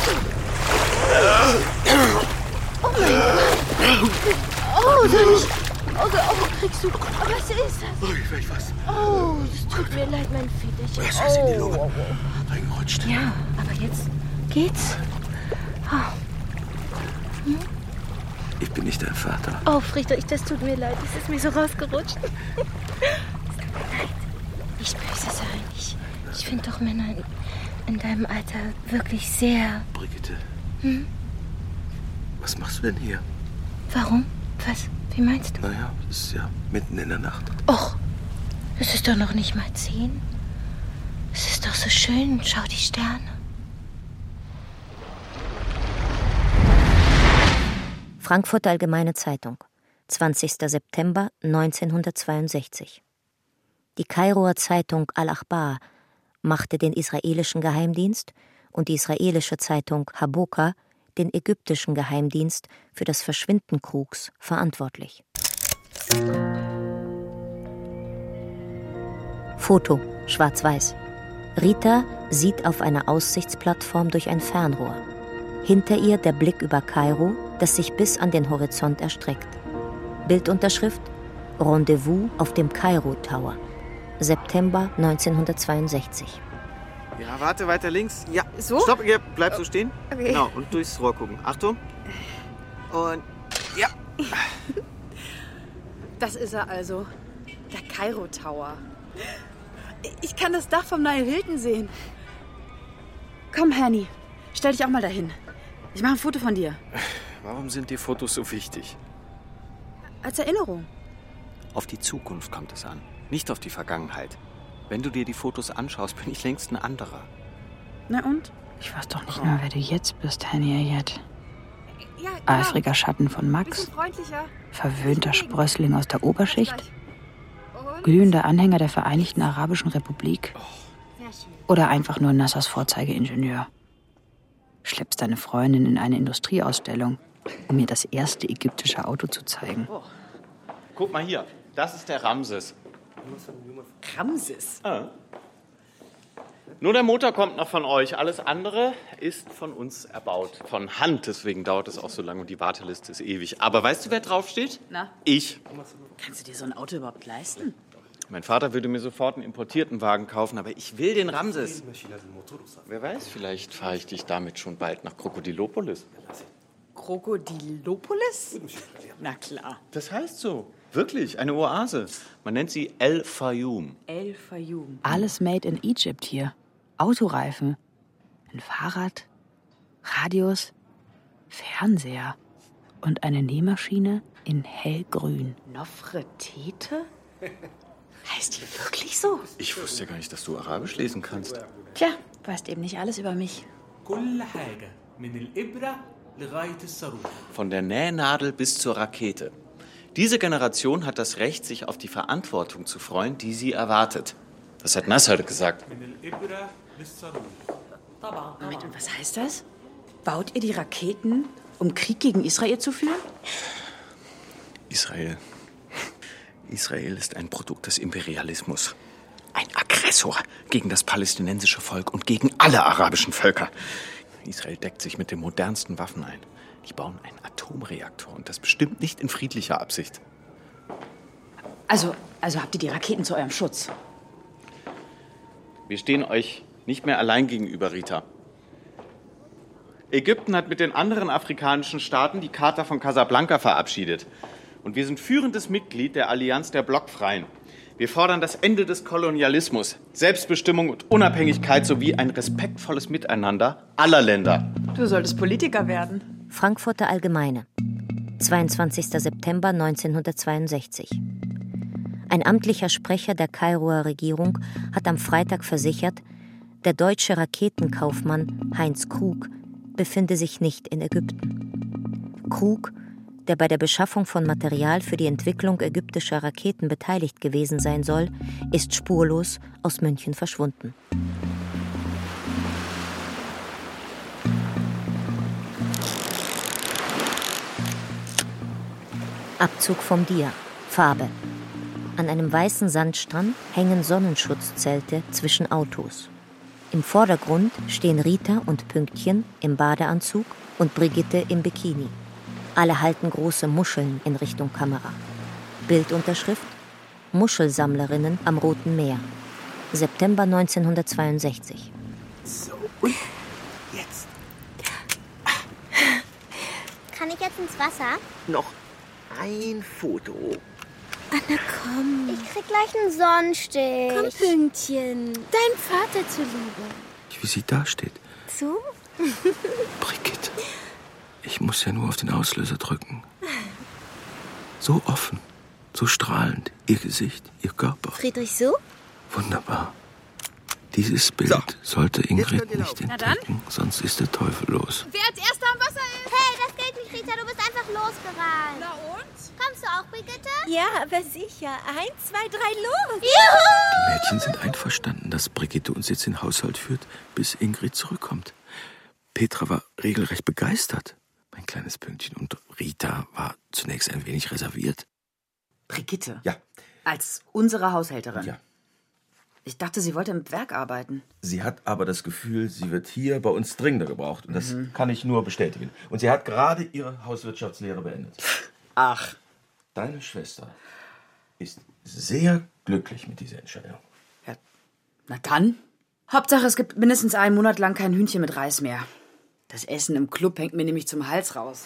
[SPEAKER 9] Oh mein Gott! Oh, soll ich... Oh, oh, kriegst du... Was ist das?
[SPEAKER 19] Oh, ich weiß was.
[SPEAKER 9] Oh, es tut mir leid, mein Federchen.
[SPEAKER 19] Was ist in die Lunge?
[SPEAKER 9] Oh, oh.
[SPEAKER 19] Reingerutscht.
[SPEAKER 9] Ja, aber jetzt geht's. Oh. Hm?
[SPEAKER 7] Ich bin nicht dein Vater.
[SPEAKER 9] Oh, Friedrich, das tut mir leid. Es ist mir so rausgerutscht. Es tut mir leid. Nicht böse sein. Ich, ich finde doch Männer in, in deinem Alter wirklich sehr...
[SPEAKER 7] Brigitte.
[SPEAKER 9] Hm?
[SPEAKER 7] Was machst du denn hier?
[SPEAKER 9] Warum? Was? Wie meinst du?
[SPEAKER 7] Naja, es ist ja mitten in der Nacht.
[SPEAKER 9] Och, es ist doch noch nicht mal zehn. Es ist doch so schön. Schau die Sterne.
[SPEAKER 2] Frankfurter Allgemeine Zeitung, zwanzigster September neunzehnhundertzweiundsechzig. Die Kairoer Zeitung Al-Akhbar machte den israelischen Geheimdienst und die israelische Zeitung Haboka den ägyptischen Geheimdienst für das Verschwinden Krugs verantwortlich. Foto, schwarz-weiß. Rita sieht auf einer Aussichtsplattform durch ein Fernrohr. Hinter ihr der Blick über Kairo, das sich bis an den Horizont erstreckt. Bildunterschrift: Rendezvous auf dem Kairo Tower. September neunzehnhundertzweiundsechzig.
[SPEAKER 15] Ja, warte, weiter links. Ja,
[SPEAKER 12] so?
[SPEAKER 15] Stopp, hier, bleib so stehen.
[SPEAKER 12] Okay.
[SPEAKER 15] Genau, und durchs Rohr gucken. Achtung. Und ja.
[SPEAKER 12] Das ist er also. Der Kairo Tower. Ich kann das Dach vom Nile Hilton sehen. Komm, Hanny, stell dich auch mal dahin. Ich mache ein Foto von dir.
[SPEAKER 20] Warum sind die Fotos so wichtig?
[SPEAKER 12] Als Erinnerung.
[SPEAKER 20] Auf die Zukunft kommt es an, nicht auf die Vergangenheit.
[SPEAKER 8] Wenn du dir die Fotos anschaust, bin ich längst ein anderer.
[SPEAKER 12] Na und?
[SPEAKER 17] Ich weiß doch nicht mehr, wer du jetzt bist, Henny Ayet.
[SPEAKER 12] Ja, genau.
[SPEAKER 17] Eifriger Schatten von Max,
[SPEAKER 12] freundlicher.
[SPEAKER 17] verwöhnter Sprössling aus der Oberschicht, glühender Anhänger der Vereinigten Arabischen Republik oder einfach nur Nassers Vorzeigeingenieur. Schleppst deine Freundin in eine Industrieausstellung, um ihr das erste ägyptische Auto zu zeigen.
[SPEAKER 8] Oh. Guck mal hier, das ist der Ramses.
[SPEAKER 12] Ramses?
[SPEAKER 8] Ah. Nur der Motor kommt noch von euch. Alles andere ist von uns erbaut. Von Hand. Deswegen dauert es auch so lange und die Warteliste ist ewig. Aber weißt du, wer draufsteht?
[SPEAKER 12] Na?
[SPEAKER 8] Ich.
[SPEAKER 12] Kannst du dir so ein Auto überhaupt leisten?
[SPEAKER 8] Mein Vater würde mir sofort einen importierten Wagen kaufen, aber ich will den Ramses. Wer weiß, vielleicht fahre ich dich damit schon bald nach Krokodilopolis.
[SPEAKER 12] Krokodilopolis? Na klar.
[SPEAKER 8] Das heißt so. Wirklich, eine Oase. Man nennt sie El Fayoum.
[SPEAKER 12] El Fayoum.
[SPEAKER 17] Alles made in Egypt hier. Autoreifen, ein Fahrrad, Radios, Fernseher und eine Nähmaschine in hellgrün.
[SPEAKER 12] Nofretete? Heißt die wirklich so?
[SPEAKER 8] Ich wusste gar nicht, dass du Arabisch lesen kannst.
[SPEAKER 12] Tja, weißt eben nicht alles über mich.
[SPEAKER 8] Von der Nähnadel bis zur Rakete. Diese Generation hat das Recht, sich auf die Verantwortung zu freuen, die sie erwartet. Das hat Nasser gesagt.
[SPEAKER 12] Moment, und was heißt das? Baut ihr die Raketen, um Krieg gegen Israel zu führen?
[SPEAKER 8] Israel. Israel ist ein Produkt des Imperialismus. Ein Aggressor gegen das palästinensische Volk und gegen alle arabischen Völker. Israel deckt sich mit den modernsten Waffen ein. Die bauen einen Atomreaktor und das bestimmt nicht in friedlicher Absicht.
[SPEAKER 12] Also, also habt ihr die Raketen zu eurem Schutz?
[SPEAKER 8] Wir stehen euch nicht mehr allein gegenüber, Rita. Ägypten hat mit den anderen afrikanischen Staaten die Charta von Casablanca verabschiedet. Und wir sind führendes Mitglied der Allianz der Blockfreien. Wir fordern das Ende des Kolonialismus, Selbstbestimmung und Unabhängigkeit sowie ein respektvolles Miteinander aller Länder.
[SPEAKER 12] Du solltest Politiker werden.
[SPEAKER 2] Frankfurter Allgemeine, zweiundzwanzigster September neunzehnhundertzweiundsechzig. Ein amtlicher Sprecher der Kairoer Regierung hat am Freitag versichert, der deutsche Raketenkaufmann Heinz Krug befinde sich nicht in Ägypten. Krug, der bei der Beschaffung von Material für die Entwicklung ägyptischer Raketen beteiligt gewesen sein soll, ist spurlos aus München verschwunden. Abzug vom Dia. Farbe. An einem weißen Sandstrand hängen Sonnenschutzzelte zwischen Autos. Im Vordergrund stehen Rita und Pünktchen im Badeanzug und Brigitte im Bikini. Alle halten große Muscheln in Richtung Kamera. Bildunterschrift: Muschelsammlerinnen am Roten Meer. September neunzehnhundertzweiundsechzig.
[SPEAKER 11] So, und jetzt.
[SPEAKER 9] Kann ich jetzt ins Wasser?
[SPEAKER 11] Noch ein Foto.
[SPEAKER 9] Anna, komm. Ich krieg gleich einen Sonnenstich. Komm, Pünktchen. Dein Vater zuliebe.
[SPEAKER 7] Wie sie da steht.
[SPEAKER 9] So?
[SPEAKER 7] Brigitte. Ich muss ja nur auf den Auslöser drücken. So offen, so strahlend. Ihr Gesicht, ihr Körper.
[SPEAKER 9] Friedrich, so?
[SPEAKER 7] Wunderbar. Dieses Bild so. sollte Ingrid nicht
[SPEAKER 12] Na
[SPEAKER 7] entdecken, sonst ist der Teufel los.
[SPEAKER 9] Wer als Erster am Wasser ist? Hey, das gilt nicht, Rita. Du bist einfach losgerannt. Na und? Kommst du auch, Brigitte?
[SPEAKER 18] Ja, aber sicher. Eins, zwei, drei, los.
[SPEAKER 9] Juhu!
[SPEAKER 7] Die Mädchen sind einverstanden, dass Brigitte uns jetzt in den Haushalt führt, bis Ingrid zurückkommt. Petra war regelrecht begeistert, mein kleines Pünktchen. Und Rita war zunächst ein wenig reserviert.
[SPEAKER 12] Brigitte?
[SPEAKER 10] Ja.
[SPEAKER 12] Als unsere Haushälterin?
[SPEAKER 10] Ja.
[SPEAKER 12] Ich dachte, sie wollte im Werk arbeiten.
[SPEAKER 10] Sie hat aber das Gefühl, sie wird hier bei uns dringender gebraucht. Und das
[SPEAKER 12] Mhm.
[SPEAKER 10] kann ich nur bestätigen. Und sie hat gerade ihre Hauswirtschaftslehre beendet.
[SPEAKER 12] Ach.
[SPEAKER 10] Deine Schwester ist sehr glücklich mit dieser Entscheidung.
[SPEAKER 12] Ja. Na dann. Hauptsache, es gibt mindestens einen Monat lang kein Hühnchen mit Reis mehr. Das Essen im Club hängt mir nämlich zum Hals raus.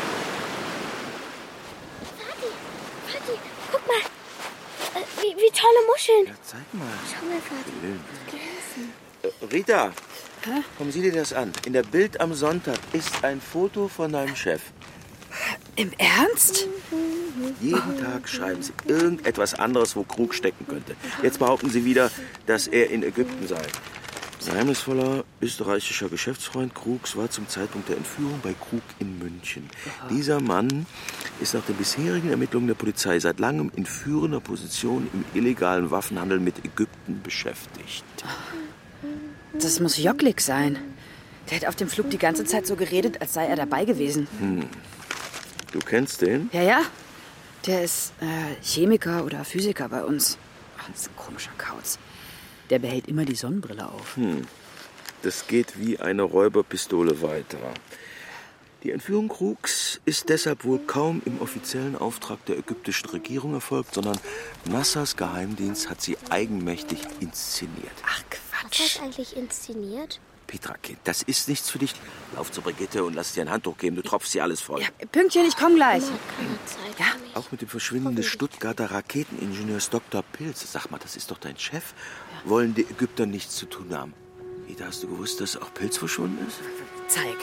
[SPEAKER 9] Vati, Vati, guck mal. Äh, wie, wie tolle Muscheln.
[SPEAKER 10] Ja, zeig mal.
[SPEAKER 9] Schau mal, Vati.
[SPEAKER 10] Äh, Rita, komm, sieh dir das an. In der Bild am Sonntag ist ein Foto von deinem Chef.
[SPEAKER 12] Im Ernst?
[SPEAKER 7] Jeden Tag schreiben sie irgendetwas anderes, wo Krug stecken könnte. Jetzt behaupten sie wieder, dass er in Ägypten sei. Geheimnisvoller österreichischer Geschäftsfreund Krugs war zum Zeitpunkt der Entführung bei Krug in München. Aha. Dieser Mann ist nach den bisherigen Ermittlungen der Polizei seit langem in führender Position im illegalen Waffenhandel mit Ägypten beschäftigt.
[SPEAKER 12] Das muss Jocklik sein. Der hat auf dem Flug die ganze Zeit so geredet, als sei er dabei gewesen.
[SPEAKER 7] Hm. Du kennst den?
[SPEAKER 12] Ja, ja. Der ist äh, Chemiker oder Physiker bei uns. Ach, das ist ein komischer Kauz. Der behält immer die Sonnenbrille auf.
[SPEAKER 7] Hm. Das geht wie eine Räuberpistole weiter. Die Entführung Krugs ist deshalb wohl kaum im offiziellen Auftrag der ägyptischen Regierung erfolgt, sondern Nassers Geheimdienst hat sie eigenmächtig inszeniert.
[SPEAKER 12] Ach, Quatsch.
[SPEAKER 9] Was heißt eigentlich inszeniert?
[SPEAKER 7] Petra, Kind, das ist nichts für dich. Lauf zu Brigitte und lass dir ein Handtuch geben. Du tropfst dir alles voll.
[SPEAKER 12] Ja, Pünktchen, ich komm gleich.
[SPEAKER 7] Ja, auch mit dem Verschwinden des Stuttgarter Raketeningenieurs Doktor Pilz. Sag mal, das ist doch dein Chef. Ja. Wollen die Ägypter nichts zu tun haben. Peter, hast du gewusst, dass auch Pilz verschwunden ist?
[SPEAKER 12] Zeig.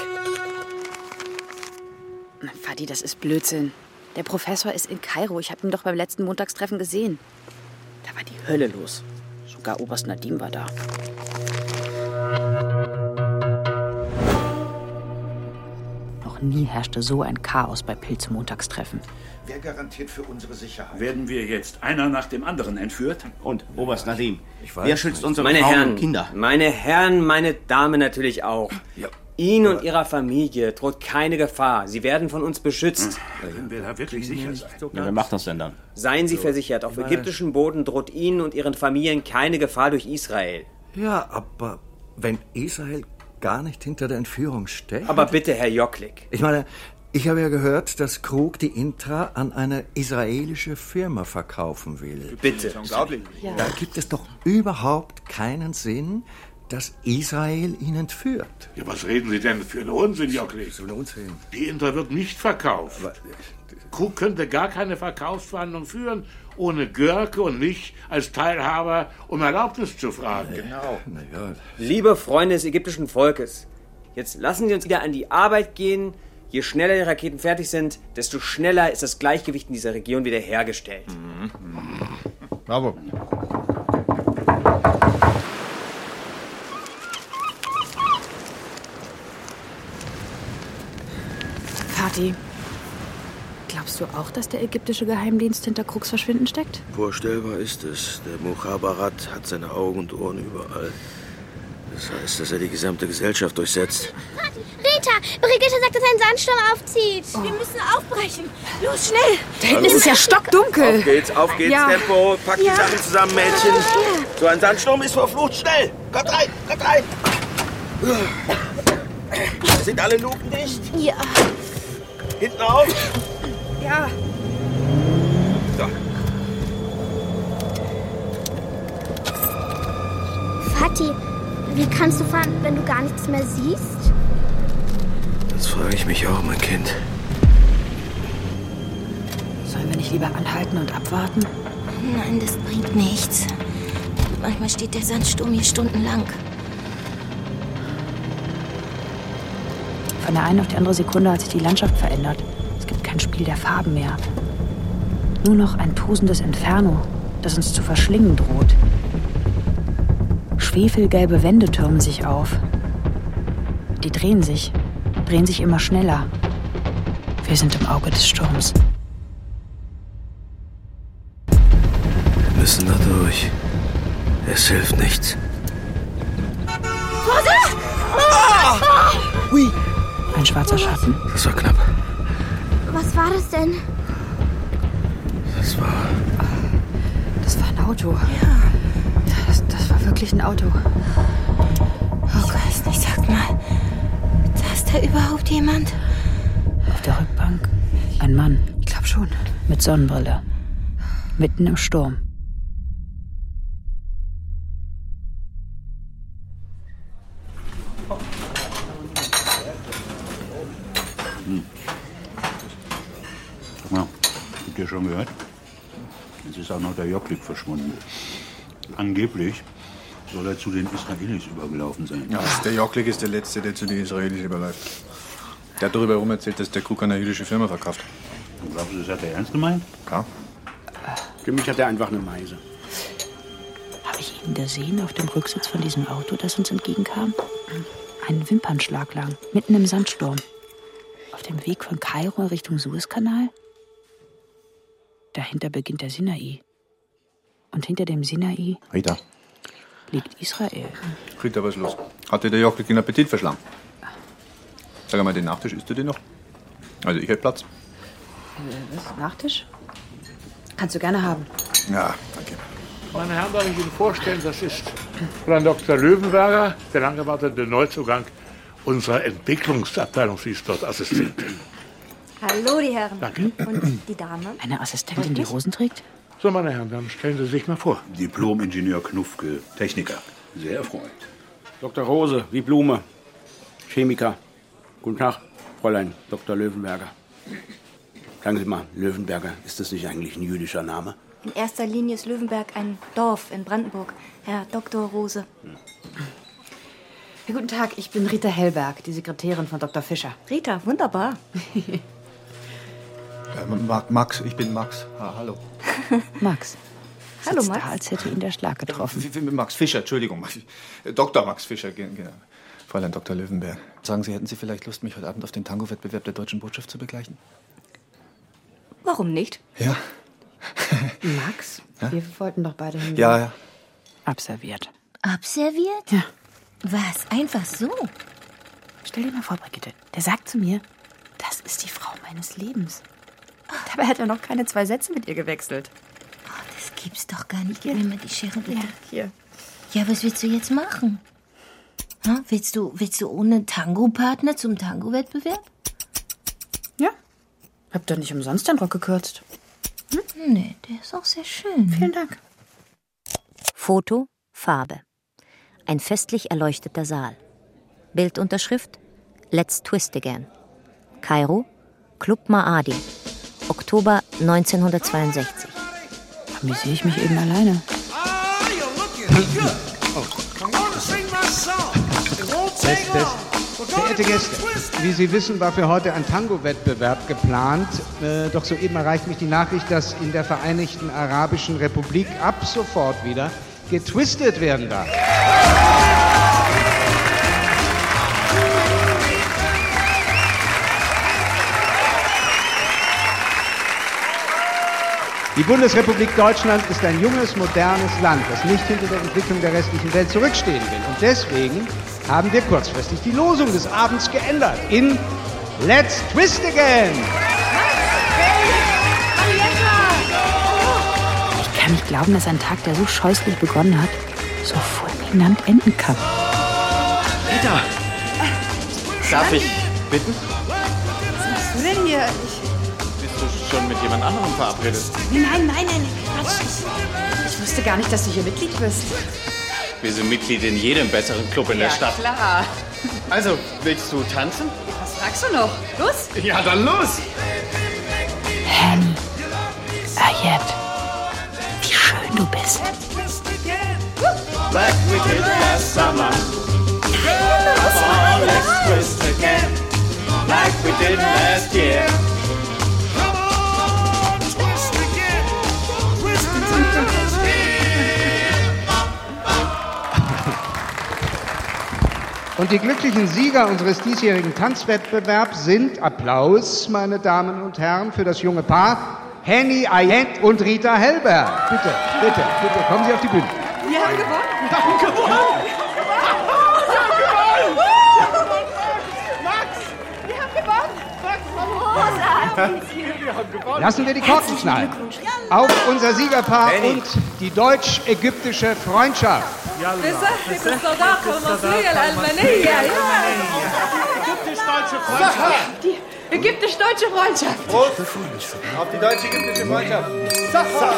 [SPEAKER 12] Na, Fadi, das ist Blödsinn. Der Professor ist in Kairo. Ich habe ihn doch beim letzten Montagstreffen gesehen. Da war die Hölle los. Sogar Oberst Nadim war da. Noch nie herrschte so ein Chaos bei Pilz Montagstreffen.
[SPEAKER 11] Wer garantiert für unsere Sicherheit?
[SPEAKER 13] Werden wir jetzt einer nach dem anderen entführt?
[SPEAKER 16] Und, Oberst Nadim,
[SPEAKER 13] ich weiß,
[SPEAKER 16] wer schützt unsere
[SPEAKER 14] meine
[SPEAKER 16] Frauen
[SPEAKER 14] Herren,
[SPEAKER 16] und Kinder?
[SPEAKER 14] Meine Herren, meine Damen natürlich auch.
[SPEAKER 13] Ja.
[SPEAKER 14] Ihnen und Ihrer Familie droht keine Gefahr. Sie werden von uns beschützt.
[SPEAKER 13] Hm. Können wir da wirklich sicher sein?
[SPEAKER 16] Ja, wer macht das denn dann?
[SPEAKER 14] Seien Sie versichert, auf ägyptischem Boden droht Ihnen und Ihren Familien keine Gefahr durch Israel.
[SPEAKER 10] Ja, aber wenn Israel gar nicht hinter der Entführung steckt...
[SPEAKER 14] Aber bitte, Herr Jocklik.
[SPEAKER 10] Ich meine, ich habe ja gehört, dass Krug die Intra an eine israelische Firma verkaufen will.
[SPEAKER 14] Bitte.
[SPEAKER 10] Unglaublich. Ja. Da gibt es doch überhaupt keinen Sinn, dass Israel ihn entführt.
[SPEAKER 13] Ja, was reden Sie denn für einen Unsinn, Jocklik?
[SPEAKER 10] So ein Unsinn.
[SPEAKER 13] Die Intra wird nicht verkauft. Aber, Krug könnte gar keine Verkaufsverhandlung führen, ohne Görke und mich als Teilhaber um Erlaubnis zu fragen.
[SPEAKER 14] Genau. Ja. Liebe Freunde des ägyptischen Volkes, jetzt lassen Sie uns wieder an die Arbeit gehen. Je schneller die Raketen fertig sind, desto schneller ist das Gleichgewicht in dieser Region wieder hergestellt.
[SPEAKER 15] Mhm. Bravo.
[SPEAKER 12] Fadi, glaubst du auch, dass der ägyptische Geheimdienst hinter Krugs Verschwinden steckt?
[SPEAKER 7] Vorstellbar ist es. Der Mukhabarat hat seine Augen und Ohren überall. Das heißt, dass er die gesamte Gesellschaft durchsetzt.
[SPEAKER 9] Rita, Brigitte sagt, dass ein Sandsturm aufzieht.
[SPEAKER 12] Oh.
[SPEAKER 9] Wir müssen aufbrechen. Los, schnell.
[SPEAKER 12] Da hinten ist es ja stockdunkel.
[SPEAKER 7] Auf geht's, auf geht's,
[SPEAKER 12] ja.
[SPEAKER 7] Tempo. Pack die
[SPEAKER 9] Ja.
[SPEAKER 7] Sachen zusammen, Mädchen.
[SPEAKER 9] Ja.
[SPEAKER 7] So ein Sandsturm ist verflucht. Schnell. Kommt rein, kommt rein. Sind alle Luken dicht?
[SPEAKER 9] Ja.
[SPEAKER 7] Hinten auf.
[SPEAKER 12] Ja.
[SPEAKER 7] So.
[SPEAKER 9] Vati, wie kannst du fahren, wenn du gar nichts mehr siehst?
[SPEAKER 7] Das frage ich mich auch, mein Kind.
[SPEAKER 12] Sollen wir nicht lieber anhalten und abwarten?
[SPEAKER 9] Nein, das bringt nichts. Manchmal steht der Sandsturm hier stundenlang.
[SPEAKER 17] Von der einen auf die andere Sekunde hat sich die Landschaft verändert. Es gibt kein Spiel der Farben mehr. Nur noch ein tosendes Inferno, das uns zu verschlingen droht. Schwefelgelbe Wände türmen sich auf. Die drehen sich, drehen sich immer schneller. Wir sind im Auge des Sturms.
[SPEAKER 7] Wir müssen da durch. Es hilft nichts.
[SPEAKER 9] Vorsicht! Ah!
[SPEAKER 17] Hui! Ein schwarzer Schatten.
[SPEAKER 7] Das war knapp.
[SPEAKER 9] Was war das denn?
[SPEAKER 7] Das war...
[SPEAKER 12] Das war ein Auto. Ja. Das, das war wirklich ein Auto.
[SPEAKER 9] Ich weiß nicht, sag mal. Saß da überhaupt jemand?
[SPEAKER 17] Auf der Rückbank ein Mann.
[SPEAKER 12] Ich glaube schon.
[SPEAKER 17] Mit Sonnenbrille. Mitten im Sturm.
[SPEAKER 13] Hm. Sag mal, habt ihr schon gehört? Jetzt ist auch noch der Jocklik verschwunden. Angeblich soll er zu den Israelis übergelaufen sein.
[SPEAKER 15] Ja, der Jocklik ist der Letzte, der zu den Israelis überläuft. Der hat darüber herum erzählt, dass der Krug eine jüdische Firma verkauft.
[SPEAKER 13] Und glaubst du, das hat er ernst gemeint?
[SPEAKER 15] Klar.
[SPEAKER 19] Für mich hat er einfach eine Meise.
[SPEAKER 17] Habe ich ihn gesehen auf dem Rücksitz von diesem Auto, das uns entgegenkam? Ein Wimpernschlag lang, mitten im Sandsturm. Auf dem Weg von Kairo Richtung Suezkanal? Dahinter beginnt der Sinai. Und hinter dem Sinai
[SPEAKER 15] Rita.
[SPEAKER 17] liegt Israel.
[SPEAKER 15] Rita, was ist los? Hat dir der Joch den Appetit verschlagen? Sag mal, den Nachtisch isst du den noch? Also ich hätte Platz.
[SPEAKER 12] Was? Nachtisch? Kannst du gerne haben.
[SPEAKER 15] Ja, danke.
[SPEAKER 13] Meine Herren, darf ich Ihnen vorstellen, das ist Fräulein Doktor Löwenberger, der lang erwartete Neuzugang unserer Entwicklungsabteilung. Sie ist dort Assistentin.
[SPEAKER 9] Hallo, die Herren.
[SPEAKER 13] Danke.
[SPEAKER 9] Und die Dame?
[SPEAKER 17] Eine Assistentin, die Rosen trägt?
[SPEAKER 13] So, meine Herren, dann stellen Sie sich mal vor.
[SPEAKER 19] Diplom-Ingenieur Knufke, Techniker. Sehr erfreut.
[SPEAKER 20] Doktor Rose, wie Blume, Chemiker. Guten Tag, Fräulein Doktor Löwenberger. Sagen Sie mal, Löwenberger, ist das nicht eigentlich ein jüdischer Name?
[SPEAKER 9] In erster Linie ist Löwenberg ein Dorf in Brandenburg. Herr Doktor Rose.
[SPEAKER 12] Ja, guten Tag, ich bin Rita Hellberg, die Sekretärin von Doktor Fischer.
[SPEAKER 9] Rita, wunderbar.
[SPEAKER 15] Äh, Max, ich bin Max. Ah, hallo.
[SPEAKER 17] Max.
[SPEAKER 9] Hallo,
[SPEAKER 17] Sitzt
[SPEAKER 9] Max.
[SPEAKER 17] Da, als hätte ihn der Schlag getroffen.
[SPEAKER 15] F- F- Max Fischer, Entschuldigung. Doktor Max Fischer, ge- genau. Fräulein Doktor Löwenberg. Sagen Sie, hätten Sie vielleicht Lust, mich heute Abend auf den Tango-Wettbewerb der Deutschen Botschaft zu begleichen?
[SPEAKER 9] Warum nicht?
[SPEAKER 15] Ja.
[SPEAKER 12] Max,
[SPEAKER 15] Ja?
[SPEAKER 12] wir wollten doch beide hin.
[SPEAKER 15] Ja, ja.
[SPEAKER 17] Abserviert.
[SPEAKER 9] Abserviert?
[SPEAKER 17] Ja.
[SPEAKER 9] Was? Einfach so?
[SPEAKER 17] Stell dir mal vor, Brigitte, der sagt zu mir, das ist die Frau meines Lebens. Dabei hat er noch keine zwei Sätze mit ihr gewechselt.
[SPEAKER 9] Oh, das gibt's doch gar nicht. Gib mir mal die Schere, bitte.
[SPEAKER 17] Ja, hier.
[SPEAKER 9] Ja, was willst du jetzt machen? Ha? Willst du, willst du ohne Tango-Partner zum Tango-Wettbewerb?
[SPEAKER 17] Ja. Habt ihr nicht umsonst den Rock gekürzt?
[SPEAKER 9] Hm? Nee, der ist auch sehr schön.
[SPEAKER 17] Vielen Dank.
[SPEAKER 2] Foto, Farbe. Ein festlich erleuchteter Saal. Bildunterschrift Let's Twist Again. Kairo, Club Maadi. Oktober neunzehnhundertzweiundsechzig.
[SPEAKER 17] Amüsiere ich mich eben alleine.
[SPEAKER 21] Test, Test. Verehrte Gäste, wie Sie wissen, war für heute ein Tango-Wettbewerb geplant. Äh, doch soeben erreicht mich die Nachricht, dass in der Vereinigten Arabischen Republik ab sofort wieder getwistet werden darf. Die Bundesrepublik Deutschland ist ein junges, modernes Land, das nicht hinter der Entwicklung der restlichen Welt zurückstehen will. Und deswegen haben wir kurzfristig die Losung des Abends geändert in Let's Twist Again!
[SPEAKER 17] Ich kann nicht glauben, dass ein Tag, der so scheußlich begonnen hat, so fulminant enden kann.
[SPEAKER 8] Rita! Darf ich bitten?
[SPEAKER 12] Was machst du denn hier? Ich
[SPEAKER 8] Bist du schon mit jemand anderem verabredet?
[SPEAKER 12] Nein, nein, nein, Quatsch. Ich, ich wusste gar nicht, dass du hier Mitglied bist.
[SPEAKER 8] Wir sind Mitglied in jedem besseren Club in
[SPEAKER 12] ja,
[SPEAKER 8] der Stadt.
[SPEAKER 12] Klar.
[SPEAKER 8] Also, willst du tanzen?
[SPEAKER 12] Was fragst du noch? Los?
[SPEAKER 8] Ja, dann los!
[SPEAKER 17] Henny, Ayet, wie schön du bist.
[SPEAKER 22] Like we did last summer. Come on, let's twist again. Like we did last year.
[SPEAKER 21] Und die glücklichen Sieger unseres diesjährigen Tanzwettbewerbs sind, Applaus, meine Damen und Herren, für das junge Paar, Henny Ayet und Rita Hellberg. Bitte, bitte, bitte, kommen Sie auf die Bühne.
[SPEAKER 12] Wir haben gewonnen.
[SPEAKER 22] Wir haben gewonnen!
[SPEAKER 12] Max, wir haben gewonnen. Max,
[SPEAKER 22] wir haben gewonnen.
[SPEAKER 21] Lassen wir die Korken knallen. Auf unser Siegerpaar und die deutsch-ägyptische Freundschaft.
[SPEAKER 22] بصحة الصداقة المصرية الألمانية
[SPEAKER 12] ägyptisch-deutsche Freundschaft. Die ägyptisch-deutsche Freundschaft.
[SPEAKER 15] Prost auf die deutsch-ägyptische Freundschaft. Sacha!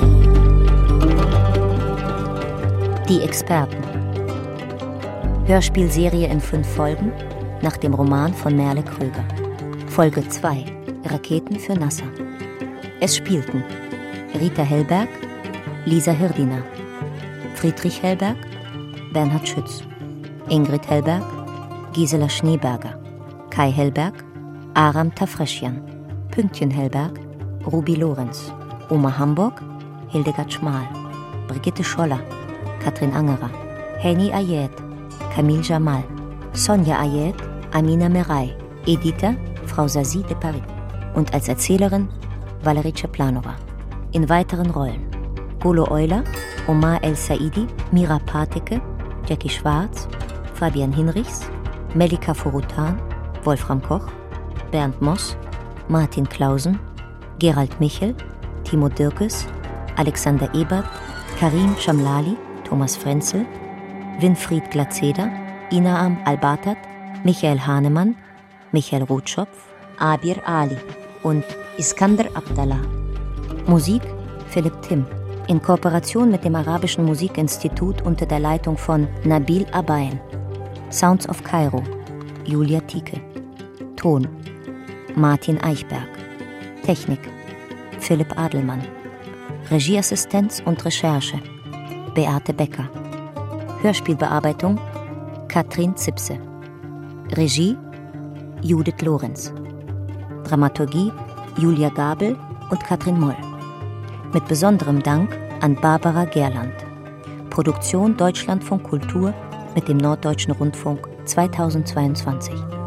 [SPEAKER 2] Die Experten. Hörspielserie in fünf Folgen nach dem Roman von Merle Krüger. Folge zwei. Raketen für Nasser. Es spielten Rita Hellberg, Lisa Hirdiner, Friedrich Hellberg, Bernhard Schütz, Ingrid Hellberg, Gisela Schneeberger, Kai Hellberg, Aram Tafreschian, Pünktchen Hellberg, Ruby Lorenz. Oma Hamburg, Hildegard Schmal. Brigitte Scholler, Katrin Angerer. Henny Ayed, Camille Jamal. Sonja Ayed, Amina Merai. Editha, Frau Zazie de Paris. Und als Erzählerin Valerie Ceplanova. In weiteren Rollen Golo Euler, Omar El Saidi, Mira Pateke, Jackie Schwarz, Fabian Hinrichs, Melika Forutan, Wolfram Koch, Bernd Moss, Martin Clausen, Gerald Michel, Timo Dirkes, Alexander Ebert, Karim Schamlali, Thomas Frenzel, Winfried Glatzeder, Inaam Albatat, Michael Hahnemann, Michael Rotschopf, Abir Ali und Iskander Abdallah. Musik Philipp Timm. In Kooperation mit dem Arabischen Musikinstitut unter der Leitung von Nabil Abain. Sounds of Kairo, Julia Tieke. Ton, Martin Eichberg. Technik, Philipp Adelmann. Regieassistenz und Recherche, Beate Becker. Hörspielbearbeitung, Katrin Zipse. Regie, Judith Lorenz. Dramaturgie, Julia Gabel und Katrin Moll. Mit besonderem Dank an Barbara Gerland. Produktion Deutschlandfunk Kultur mit dem Norddeutschen Rundfunk zweitausendzweiundzwanzig.